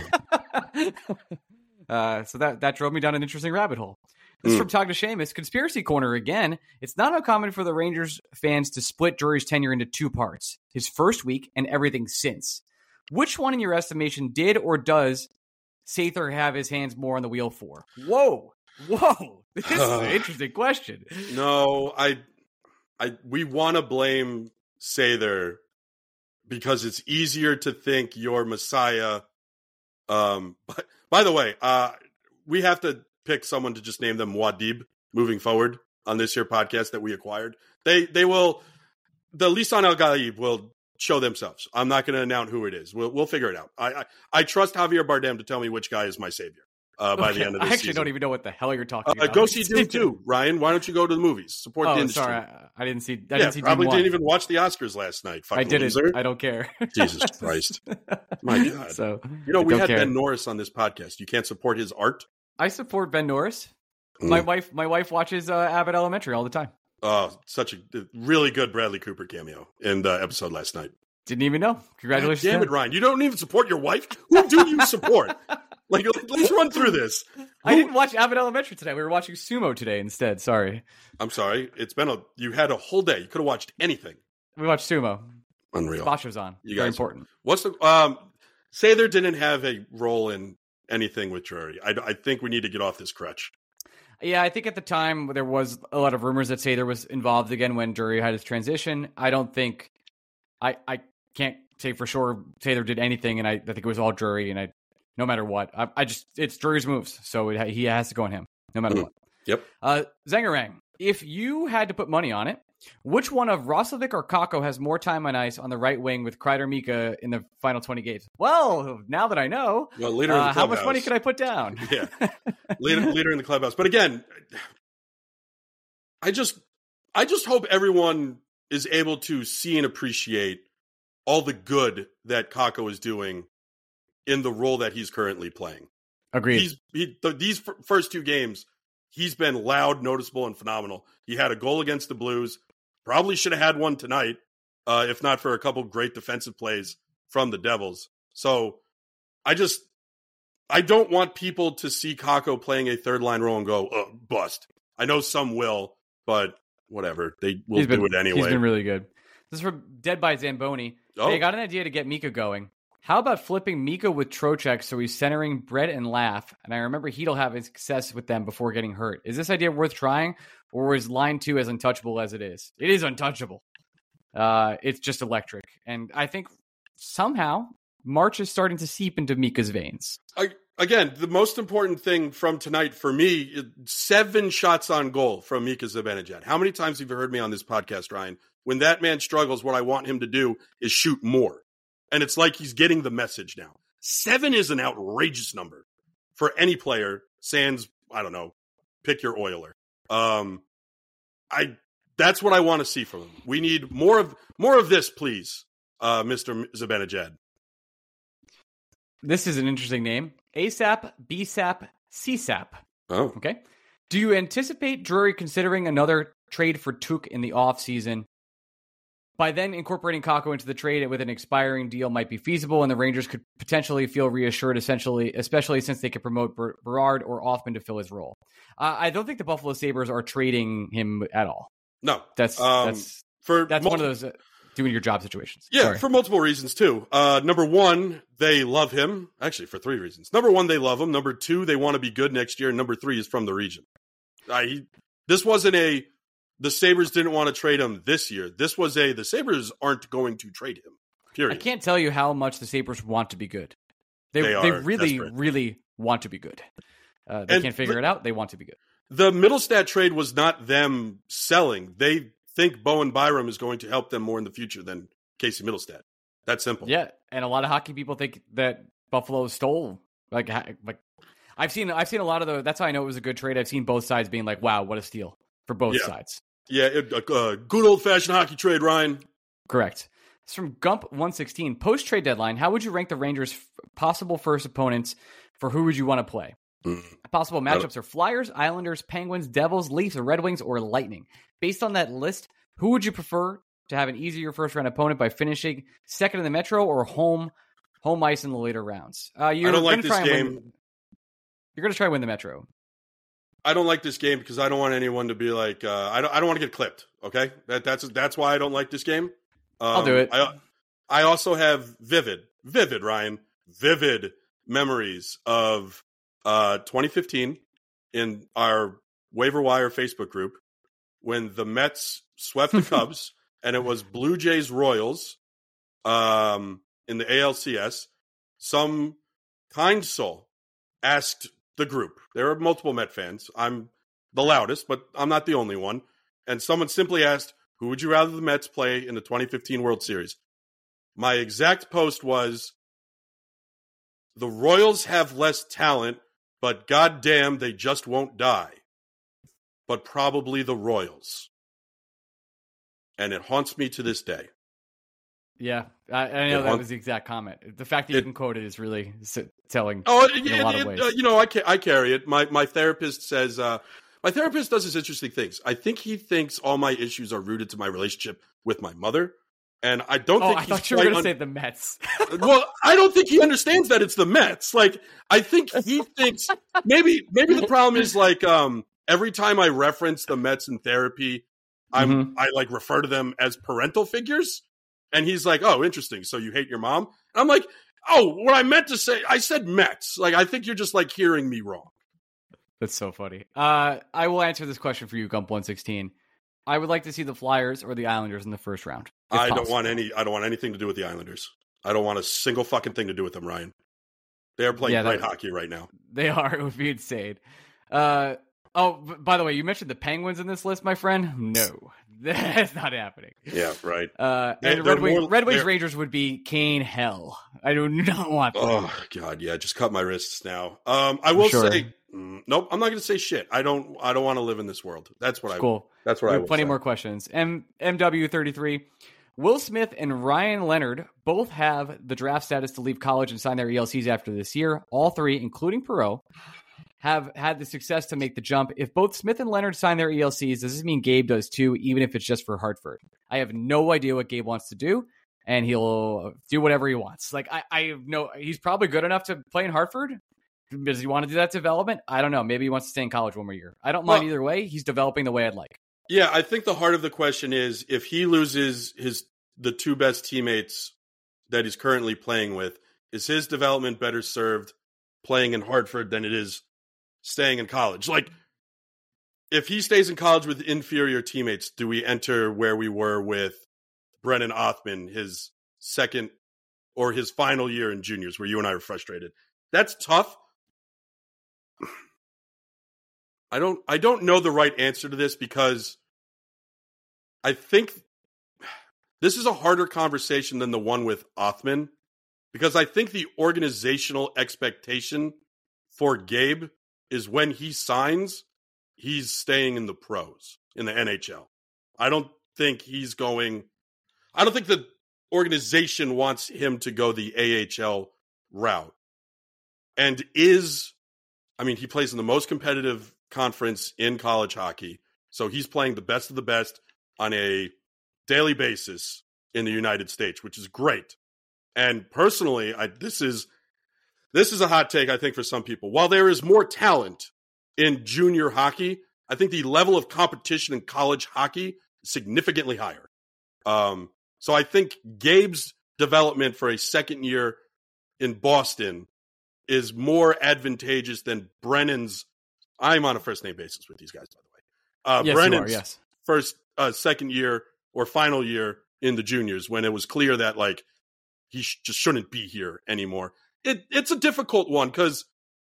uh, so that that drove me down an interesting rabbit hole. This is Mm. from Talk to Seamus. Conspiracy Corner again. It's not uncommon for the Rangers fans to split Drury's tenure into two parts: his first week and everything since. Which one, in your estimation, did or does Sather have his hands more on the wheel for? Whoa, whoa! This is an interesting question. No, I, I we want to blame Sather because it's easier to think you're Messiah. Um, but by the way, uh, we have to pick someone to just name them Wadib moving forward on this here podcast that we acquired. They they will the Lisan El Ghaib will show themselves. I'm not going to announce who it is. We'll we'll figure it out. I, I I trust Javier Bardem to tell me which guy is my savior uh, by Okay, the end of this I actually season. don't even know what the hell you're talking Uh, about. go see Dune two, Ryan. Why don't you go to the movies? Support Oh, the industry. sorry, I, I didn't see. I yeah, didn't see. probably Dune didn't one. even watch the Oscars last night. I Fucking didn't. loser. I don't care. Jesus Christ. My God. So You know, I we don't had care. Ben Norris on this podcast. You can't support his art? I support Ben Norris. Mm. My wife, my wife watches uh, Abbott Elementary all the time. Oh, such a really good Bradley Cooper cameo in the episode last night. Didn't even know. Congratulations! God damn to it, him. Ryan. You don't even support your wife? Who do you support? Like, let's run through this. I Who- didn't watch Abbott Elementary today. We were watching Sumo today instead. Sorry, I'm sorry. It's been a, you had a whole day. You could have watched anything. we watched Sumo. Unreal. Basho's on. You Very guys- important. What's the, um, Sather didn't have a role in anything with Drury. I, I think we need to get off this crutch. Yeah, I think at the time there was a lot of rumors that Sather was involved again when Drury had his transition. I don't think, I, I can't say for sure Sather did anything, and I, I think it was all Drury, and I, no matter what, I, I just, it's Drury's moves, so it, he has to go on him, no matter mm. what. Yep. Uh, Zangarang, if you had to put money on it, which one of Roslovic or Kakko has more time on ice on the right wing with Kreider Mika in the final twenty games? Well, now that I know, well, leader uh, of the how much money could I put down? Yeah, leader, leader in the clubhouse. But again, I just, I just hope everyone is able to see and appreciate all the good that Kakko is doing in the role that he's currently playing. Agreed. He's he, the, these f- first two games, he's been loud, noticeable, and phenomenal. He had a goal against the Blues. Probably should have had one tonight, uh, if not for a couple great defensive plays from the Devils. So I just, I don't want people to see Kakko playing a third line role and go, oh, bust. I know some will, but whatever. They will been, do it anyway. He's been really good. This is from Dead by Zamboni. Oh. Hey, I got an idea to get Mika going. How about flipping Mika with Trocheck so he's centering Brett and Laugh? And I remember Heedle having success with them before getting hurt. Is this idea worth trying, or is line two as untouchable as it is? It is untouchable. Uh, it's just electric. And I think somehow March is starting to seep into Mika's veins. I, again, the most important thing from tonight for me, seven shots on goal from Mika Zibanejad. How many times have you heard me on this podcast, Ryan? When that man struggles, what I want him to do is shoot more. And it's like he's getting the message now. Seven is an outrageous number for any player. Sans, I don't know, pick your Oiler. Um, I that's what I want to see from him. We need more of more of this, please, uh, Mister Zibanejad. This is an interesting name: ASAP, BSAP, CSAP. Oh, okay. Do you anticipate Drury considering another trade for Tuch in the offseason? By then, incorporating Kakko into the trade with an expiring deal might be feasible, and the Rangers could potentially feel reassured, essentially, especially since they could promote Ber- Berard or Othman to fill his role. Uh, I don't think the Buffalo Sabres are trading him at all. No. That's um, that's, for that's mul- one of those uh, doing your job situations. Yeah, Sorry. for multiple reasons, too. Uh, number one, they love him. Actually, for three reasons. Number one, they love him. Number two, they want to be good next year. And number three is from the region. Uh, he, this wasn't a... The Sabres didn't want to trade him this year. This was a, the Sabres aren't going to trade him, period. I can't tell you how much the Sabres want to be good. They They, they are really, desperate. really want to be good. Uh, they And can't figure the- it out. They want to be good. The Middlestat trade was not them selling. They think Bowen Byram is going to help them more in the future than Casey Middlestat. That's simple. Yeah, and a lot of hockey people think that Buffalo stole. Like, ha- like I've seen, I've seen a lot of the. That's how I know it was a good trade. I've seen both sides being like, "Wow, what a steal" for both Yeah. sides. Yeah, it, uh, uh, good old-fashioned hockey trade, Ryan. Correct. It's from Gump one sixteen. Post-trade deadline, how would you rank the Rangers' f- possible first opponents for who would you want to play? Mm. Possible matchups are Flyers, Islanders, Penguins, Devils, Leafs, or Red Wings, or Lightning. Based on that list, who would you prefer to have an easier first-round opponent by finishing second in the Metro or home home ice in the later rounds? Uh, you're I don't like gonna this try and game. win- you're going to try and win the Metro. I don't like this game because I don't want anyone to be like, uh, I don't. I don't want to get clipped. Okay, that, that's that's why I don't like this game. Um, I'll do it. I, I also have vivid, vivid, Ryan, vivid memories of uh, twenty fifteen in our waiver wire Facebook group when the Mets swept the Cubs and it was Blue Jays Royals um, in the A L C S. Some kind soul asked the group. There are multiple Met fans. I'm the loudest, but I'm not the only one. And someone simply asked, who would you rather the Mets play in the twenty fifteen World Series? My exact post was, the Royals have less talent, but goddamn, they just won't die. But probably the Royals. And it haunts me to this day. Yeah, I, I know It that haunt- was the exact comment. The fact that It- you can quote it is really s- telling Oh, in it, a lot of it- ways. uh, you know, I, ca- I carry it. My my therapist says, uh, my therapist does this interesting things. I think he thinks all my issues are rooted to my relationship with my mother. And I don't oh, think I he's thought you were quite going to un- say the Mets. Well, I don't think he understands that it's the Mets. Like, I think he thinks maybe maybe the problem is like um, every time I reference the Mets in therapy, I'm Mhm. I like refer to them as parental figures, and he's like, "Oh, interesting. So you hate your mom?" And I'm like, Oh, what I meant to say, I said Mets. Like, I think you're just like hearing me wrong. That's so funny. Uh, I will answer this question for you, Gump one sixteen. I would like to see the Flyers or the Islanders in the first round. I possible. don't want any. I don't want anything to do with the Islanders. I don't want a single fucking thing to do with them, Ryan. They are playing Yeah, great that- hockey right now. They are. It would be insane. Uh, oh, b- by the way, you mentioned the Penguins in this list, my friend. No, that's not happening. Yeah, right. Uh, They- and they're Red, Wing, more- Red Wings they're- Rangers would be Kane hell. I do not want that. Oh God, yeah. Just cut my wrists now. Um, I will Sure. say, mm, nope. I'm not going to say shit. I don't. I don't want to live in this world. That's what I. Cool. That's what We I. have will plenty say. more questions. M MW thirty-three. Will Smith and Ryan Leonard both have the draft status to leave college and sign their E L Cs after this year. All three, including Perot, have had the success to make the jump. If both Smith and Leonard sign their E L Cs, does this mean Gabe does too, even if it's just for Hartford? I have no idea what Gabe wants to do, and he'll do whatever he wants. Like, I, I have no, he's probably good enough to play in Hartford. Does he want to do that development? I don't know. Maybe he wants to stay in college one more year. I don't mind Well- either way. He's developing the way I'd like. Yeah, I think the heart of the question is if he loses his the two best teammates that he's currently playing with, is his development better served playing in Hartford than it is staying in college? Like, if he stays in college with inferior teammates, do we enter where we were with Brennan Othman, his second or his final year in juniors, where you and I were frustrated? That's tough. I don't I don't know the right answer to this because I think this is a harder conversation than the one with Othman, because I think the organizational expectation for Gabe is when he signs, he's staying in the pros, in the N H L. I don't think he's going, I don't think the organization wants him to go the A H L route. And is, I mean, he plays in the most competitive conference in college hockey. So he's playing the best of the best on a daily basis in the United States, which is great. And personally, I, this is this is a hot take, I think, for some people. While there is more talent in junior hockey, I think the level of competition in college hockey is significantly higher. Um, so I think Gabe's development for a second year in Boston is more advantageous than Brennan's. I'm on a first name basis with these guys, by the way. Uh, Yes, Brennan's you are, yes. first, uh, second year or final year in the juniors, when it was clear that like he sh- just shouldn't be here anymore. It it's a difficult one because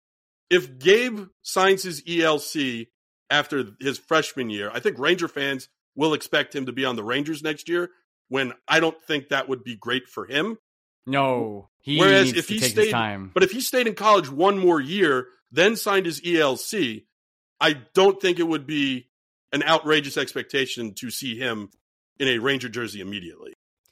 if Gabe signs his E L C after his freshman year, I think Ranger fans will expect him to be on the Rangers next year. When I don't think that would be great for him. No, he Whereas needs if to he take stayed, his time. but if he stayed in college one more year, then signed his E L C, I don't think it would be an outrageous expectation to see him in a Ranger jersey immediately.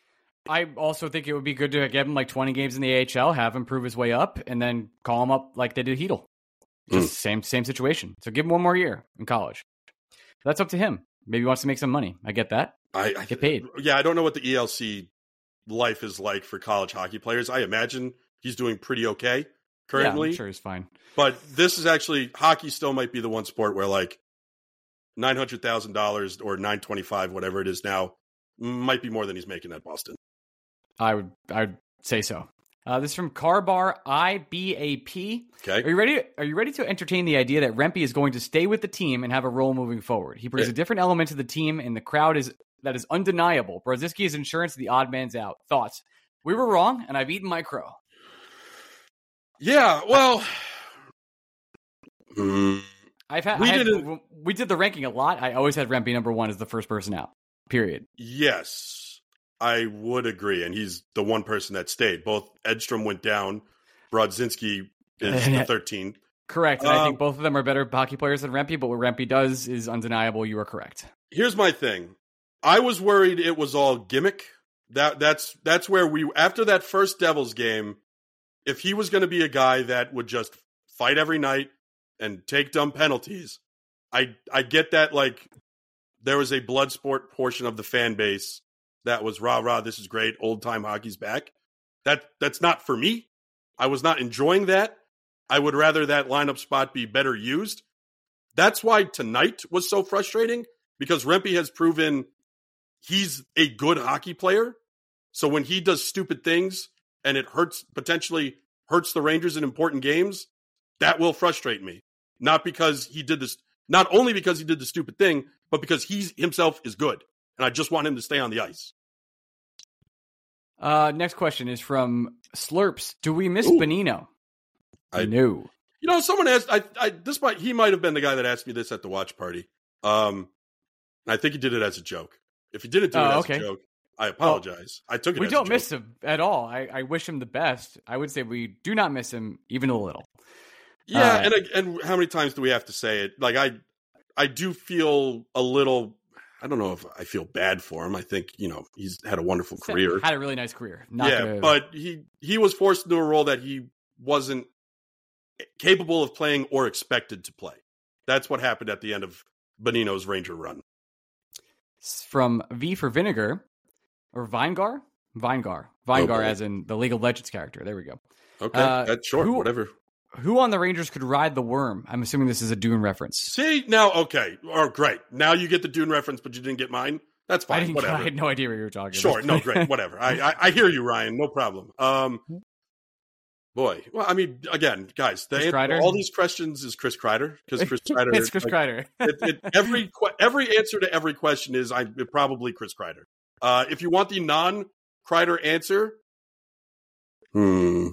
I also think it would be good to give him like twenty games in the A H L, have him prove his way up, and then call him up like they did Hedl. Just Mm. same same situation. So give him one more year in college. That's up to him. Maybe he wants to make some money. I get that. I, I Get paid. Yeah, I don't know what the E L C life is like for college hockey players. I imagine he's doing pretty okay currently. Yeah, I'm sure he's fine. But this is actually, hockey still might be the one sport where like nine hundred thousand dollars or nine twenty-five, whatever it is now, might be more than he's making at Boston. I would I would say so. Uh, this is from Carbar I B A P. Okay. Are you ready? Are you ready to entertain the idea that Rempe is going to stay with the team and have a role moving forward? He brings Yeah. a different element to the team, and the crowd is that is undeniable. Brodzinski is insurance. The odd man's out. Thoughts? We were wrong, and I've eaten my crow. Yeah, well, mm, I've had We we, I had, didn't- we did the ranking a lot. I always had Rempe number one as the first person out. Period. yes, I would agree. And he's the one person that stayed. Both Edstrom went down. Brodzinski is the thirteenth. Correct. And I Um, think both of them are better hockey players than Rempe, but what Rempe does is undeniable. You are correct. Here's my thing. I was worried it was all gimmick. That that's that's where we after that first Devils game, if he was going to be a guy that would just fight every night and take dumb penalties, I I get that like there was a blood sport portion of the fan base that was rah rah, this is great, old time hockey's back. That that's not for me. I was not enjoying that. I would rather that lineup spot be better used. That's why tonight was so frustrating, because Rempe has proven he's a good hockey player. So when he does stupid things and it hurts potentially hurts the Rangers in important games, that will frustrate me. Not because he did this, not only because he did the stupid thing, but because he himself is good. And I just want him to stay on the ice. Uh, next question is from Slurps. Do we miss Ooh. Bonino? I No. You know, someone asked, I, I, this might, he might have been the guy that asked me this at the watch party. Um, I think he did it as a joke. If he didn't do Oh, it as okay. a joke, I apologize. Well, I took it We as don't a joke. miss him at all. I, I wish him the best. I would say we do not miss him even a little. Yeah, Uh, and I- and how many times do we have to say it? Like I, I do feel a little. I don't know if I feel bad for him. I think you know he's had a wonderful career. Had a really nice career. Not yeah, gonna... but he he was forced into a role that he wasn't capable of playing or expected to play. That's what happened at the end of Bonino's Ranger run. From V for Vinegar or Vinegar, Vinegar, Vinegar, Oh, boy. as in the League of Legends character. There we go. Okay, Uh, that's short. who- Whatever. Who on the Rangers could ride the worm? I'm assuming this is a Dune reference. See now, okay, oh great. Now you get the Dune reference, but you didn't get mine. That's fine. I, didn't, Whatever. I had no idea what you were talking Sure, about. no, great, whatever. I, I I hear you, Ryan. No problem. Um, boy, well, I mean, again, guys, the Chris answer, Kreider? all these questions is Chris Kreider because Chris Kreider. It's Chris like, Kreider. it, it, every que- every answer to every question is I probably Chris Kreider. Uh, if you want the non Kreider answer, hmm,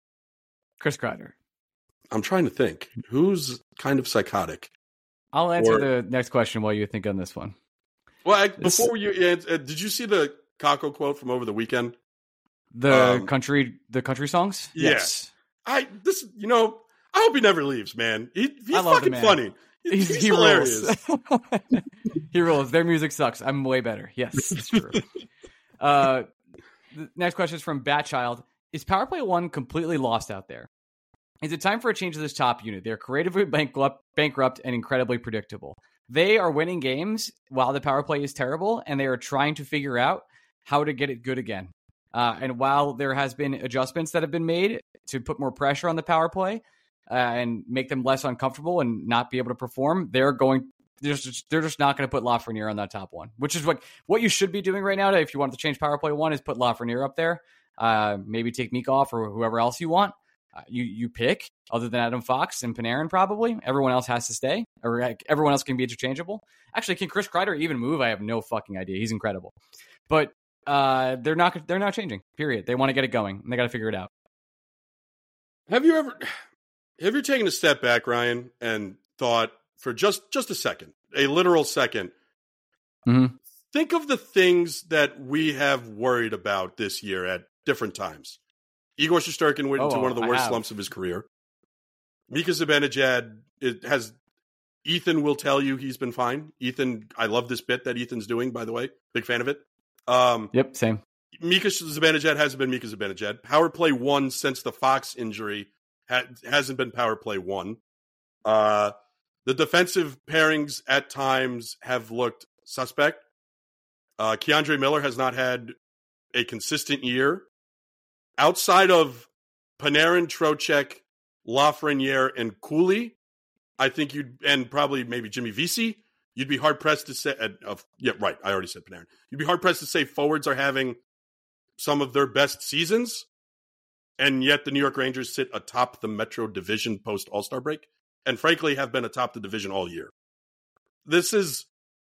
Chris Kreider. I'm trying to think who's kind of psychotic. I'll answer Or- the next question while you think on this one. Well, I, This- before you, uh, did you see the Kako quote from over the weekend? The Um, country, the country songs. yeah. Yes, I this you know I hope he never leaves, man. He, he's I love the fucking man. funny. he's, He's he hilarious. rules. He rules. Their music sucks. I'm way better. Yes, that's true. uh, the next question is from Batchild. Is Power Play One completely lost out there? Is it time for a change to this top unit? They're creatively bankrupt, bankrupt and incredibly predictable. They are winning games while the power play is terrible, and they are trying to figure out how to get it good again. Uh, and while there has been adjustments that have been made to put more pressure on the power play uh, and make them less uncomfortable and not be able to perform, they're going. They're just, they're just not going to put Lafreniere on that top one, which is what what you should be doing right now. If you want to change power play one, is put Lafreniere up there. Uh, maybe take Meek off or whoever else you want. Uh, you you pick, other than Adam Fox and Panarin, probably. Everyone else has to stay, or uh, everyone else can be interchangeable. Actually, can Chris Kreider even move? I have no fucking idea. He's incredible, but uh, they're not they're not changing. Period. They want to get it going, and they got to figure it out. Have you ever have you taken a step back, Ryan, and thought for just just a second, a literal second, Mm-hmm. think of the things that we have worried about this year at different times. Igor Shesterkin went into Oh, one of the I worst have. slumps of his career. Mika Zibanejad it has. Ethan will tell you he's been fine. Ethan, I love this bit that Ethan's doing, by the way. Big fan of it. Um, Yep, same. Mika Zibanejad hasn't been Mika Zibanejad. Power play one since the Fox injury ha- hasn't been power play one. Uh, the defensive pairings at times have looked suspect. Uh, Keandre Miller has not had a consistent year. Outside of Panarin, Trocheck, Lafreniere, and Cooley, I think you'd, and probably maybe Jimmy Vesey, you'd be hard pressed to say, uh, of, yeah, right, I already said Panarin. You'd be hard pressed to say forwards are having some of their best seasons, and yet the New York Rangers sit atop the Metro Division post All-Star break, and frankly have been atop the division all year. This is,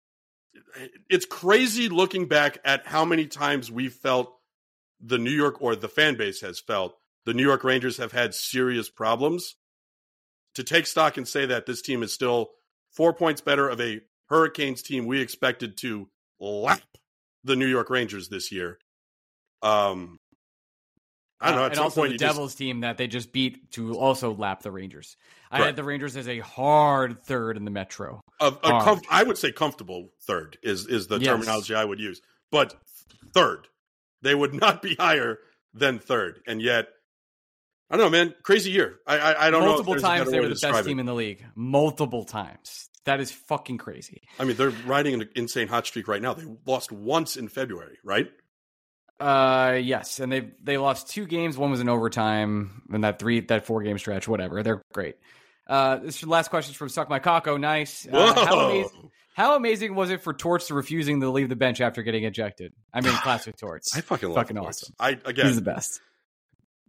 it's crazy looking back at how many times we felt the New York, or the fan base has felt, the New York Rangers have had serious problems. To take stock and say that this team is still four points better of a Hurricanes team we expected to lap the New York Rangers this year. Um, I don't know. Uh, At and some also point, the you just- Devils team that they just beat to also lap the Rangers. I Correct. had the Rangers as a hard third in the Metro. A, a Hard. comf- I would say comfortable third is is the Yes. terminology I would use. But third, they would not be higher than third, and yet I don't know, man. Crazy year. I I, I don't Multiple know. If there's a times better they way were to the describe best it. team in the league. Multiple times. That is fucking crazy. I mean, they're riding an insane hot streak right now. They lost once in February, right? Uh, yes, and they they lost two games. One was in overtime, and that three that four game stretch. Whatever, they're great. Uh, this is the last question from Suck My Kako. Nice. Uh, how, Whoa. amazing, how amazing was it for Torts to refusing to leave the bench after getting ejected? I mean, classic Torts. I fucking love fucking Torts. awesome. I again, He's the best.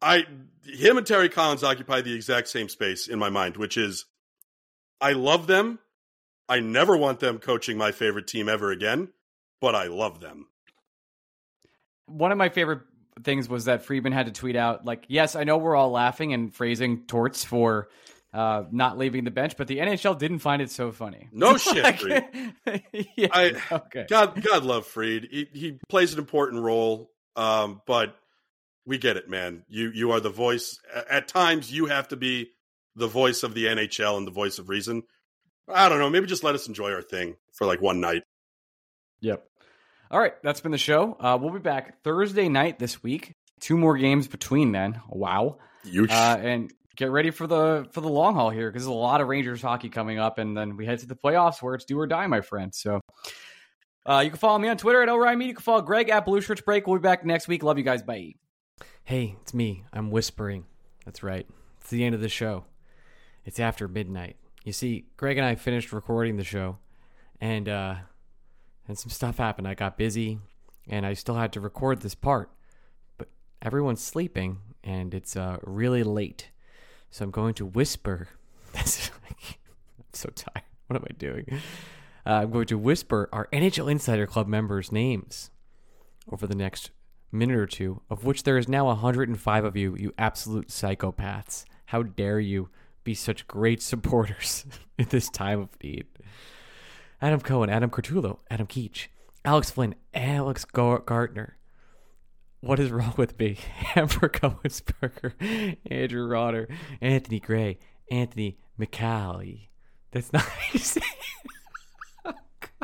I him and Terry Collins occupy the exact same space in my mind, which is I love them. I never want them coaching my favorite team ever again, but I love them. One of my favorite things was that Friedman had to tweet out, like, yes, I know we're all laughing and phrasing Torts for uh, not leaving the bench, but the N H L didn't find it so funny. No shit, like, Fried. yeah, I, okay. God, God love Fried. He, he plays an important role, um, but we get it, man. You you are the voice. At times, you have to be the voice of the N H L and the voice of reason. I don't know. Maybe just let us enjoy our thing for like one night. Yep. All right. That's been the show. Uh, we'll be back Thursday night this week. Two more games between then. Wow. You sh- uh, and get ready for the for the long haul here because there's a lot of Rangers hockey coming up, and then we head to the playoffs where it's do or die, my friend. So uh, you can follow me on Twitter at Orion Media. You can follow Greg at Blue Shirts Break. We'll be back next week. Love you guys. Bye. Hey, it's me. I'm whispering. That's right. It's the end of the show. It's after midnight. You see, Greg and I finished recording the show, and uh, and some stuff happened. I got busy, and I still had to record this part. But everyone's sleeping, and it's uh, really late. So I'm going to whisper. I'm so tired. What am I doing? Uh, I'm going to whisper our N H L Insider Club members' names over the next minute or two, of which there is now one hundred five of you, you absolute psychopaths. How dare you be such great supporters in this time of need. Adam Cohen, Adam Cortullo, Adam Keach, Alex Flynn, Alex Gar- Gardner. What is wrong with me? Amber Cohensberger, Andrew Rotter, Anthony Gray, Anthony McCallie. That's not how you say it.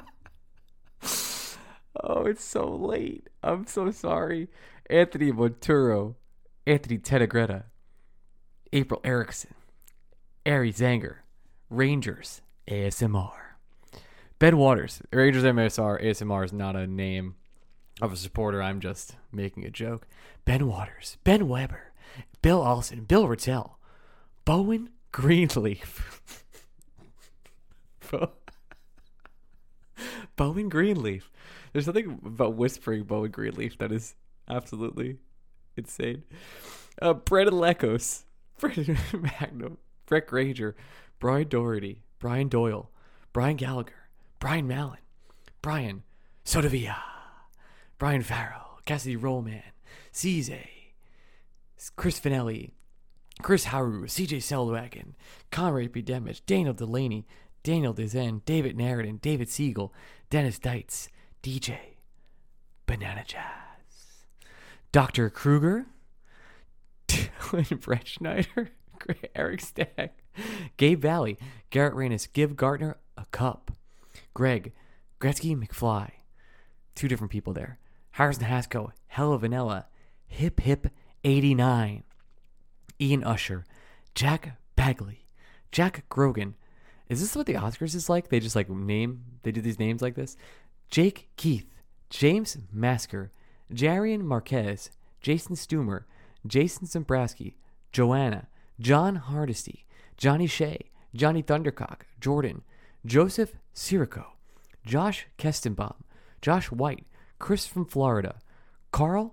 Oh, it's so late. I'm so sorry. Anthony Monturo, Anthony Tenegretta, April Erickson, Ari Zanger, Rangers A S M R. Ben Waters, Rangers M S R, A S M R is not a name of a supporter. I'm just making a joke. Ben Waters, Ben Weber, Bill Olsen, Bill Rattel, Bowen Greenleaf. Bo- Bowen Greenleaf. There's something about whispering Bowen Greenleaf that is absolutely insane. Uh, Brendan Lekos, Brendan Magnum, Brett Granger, Brian Doherty, Brian Doyle, Brian Gallagher, Brian Mallon, Brian Sotavia, Brian Farrell, Cassidy Rollman, Ceze, Chris Finelli, Chris Haru, C J Selwagen, Conrad B. Demich, Daniel Delaney, Daniel Dezen, David Narradin, David Siegel, Dennis Deitz, D J Banana Jazz, Doctor Kruger, Dylan Brett Schneider, Eric Stagg, Gabe Valley, Garrett Reynes, give Gardner a cup, Greg, Gretzky McFly, two different people there, Harrison Haskell, Hella Vanilla, Hip Hip eighty-nine, Ian Usher, Jack Bagley, Jack Grogan. Is this what the Oscars is like? They just like name, they do these names like this? Jake Keith, James Masker, Jarian Marquez, Jason Stumer, Jason Zambrowski, Joanna, John Hardesty, Johnny Shea, Johnny Thundercock, Jordan, Joseph Sirico, Josh Kestenbaum, Josh White, Chris from Florida, Carl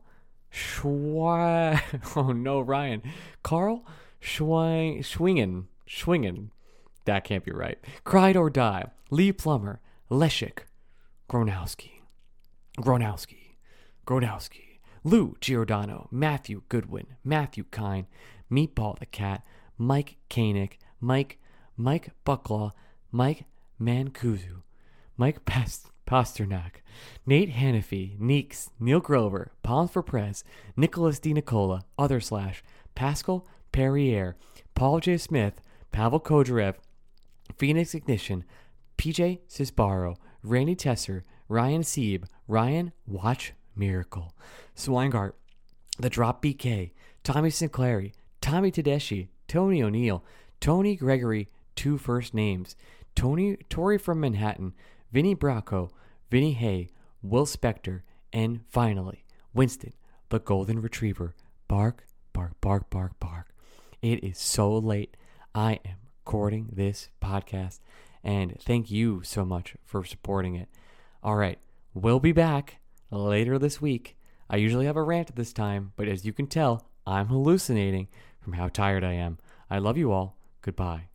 Schwa... Oh no, Ryan. Carl Schwing... Schwingen. Schwingen. That can't be right. Cried or Die, Lee Plummer, Leshik, Gronowski, Gronowski, Gronowski, Lou Giordano, Matthew Goodwin, Matthew Kine, Meatball the Cat, Mike Koenig, Mike, Mike Bucklaw, Mike Mancuso, Mike Past, Pasternak, Nate Hannafy, Neeks, Neil Grover, Palms for Prez, Nicholas D. Nicola, Other Slash, Pascal Perrier, Paul J. Smith, Pavel Kodarev, Phoenix Ignition, P J Cisbaro, Randy Tesser, Ryan Sieb, Ryan Watch Miracle, Swingart, The Drop B K, Tommy Sinclair, Tommy Tedeschi, Tony O'Neill, Tony Gregory, two first names, Tony Tori from Manhattan, Vinny Bracco, Vinny Hay, Will Spector, and finally, Winston, the Golden Retriever. Bark, bark, bark, bark, bark. It is so late. I am recording this podcast, and thank you so much for supporting it. All right, we'll be back later this week. I usually have a rant at this time, but as you can tell, I'm hallucinating from how tired I am. I love you all. Goodbye.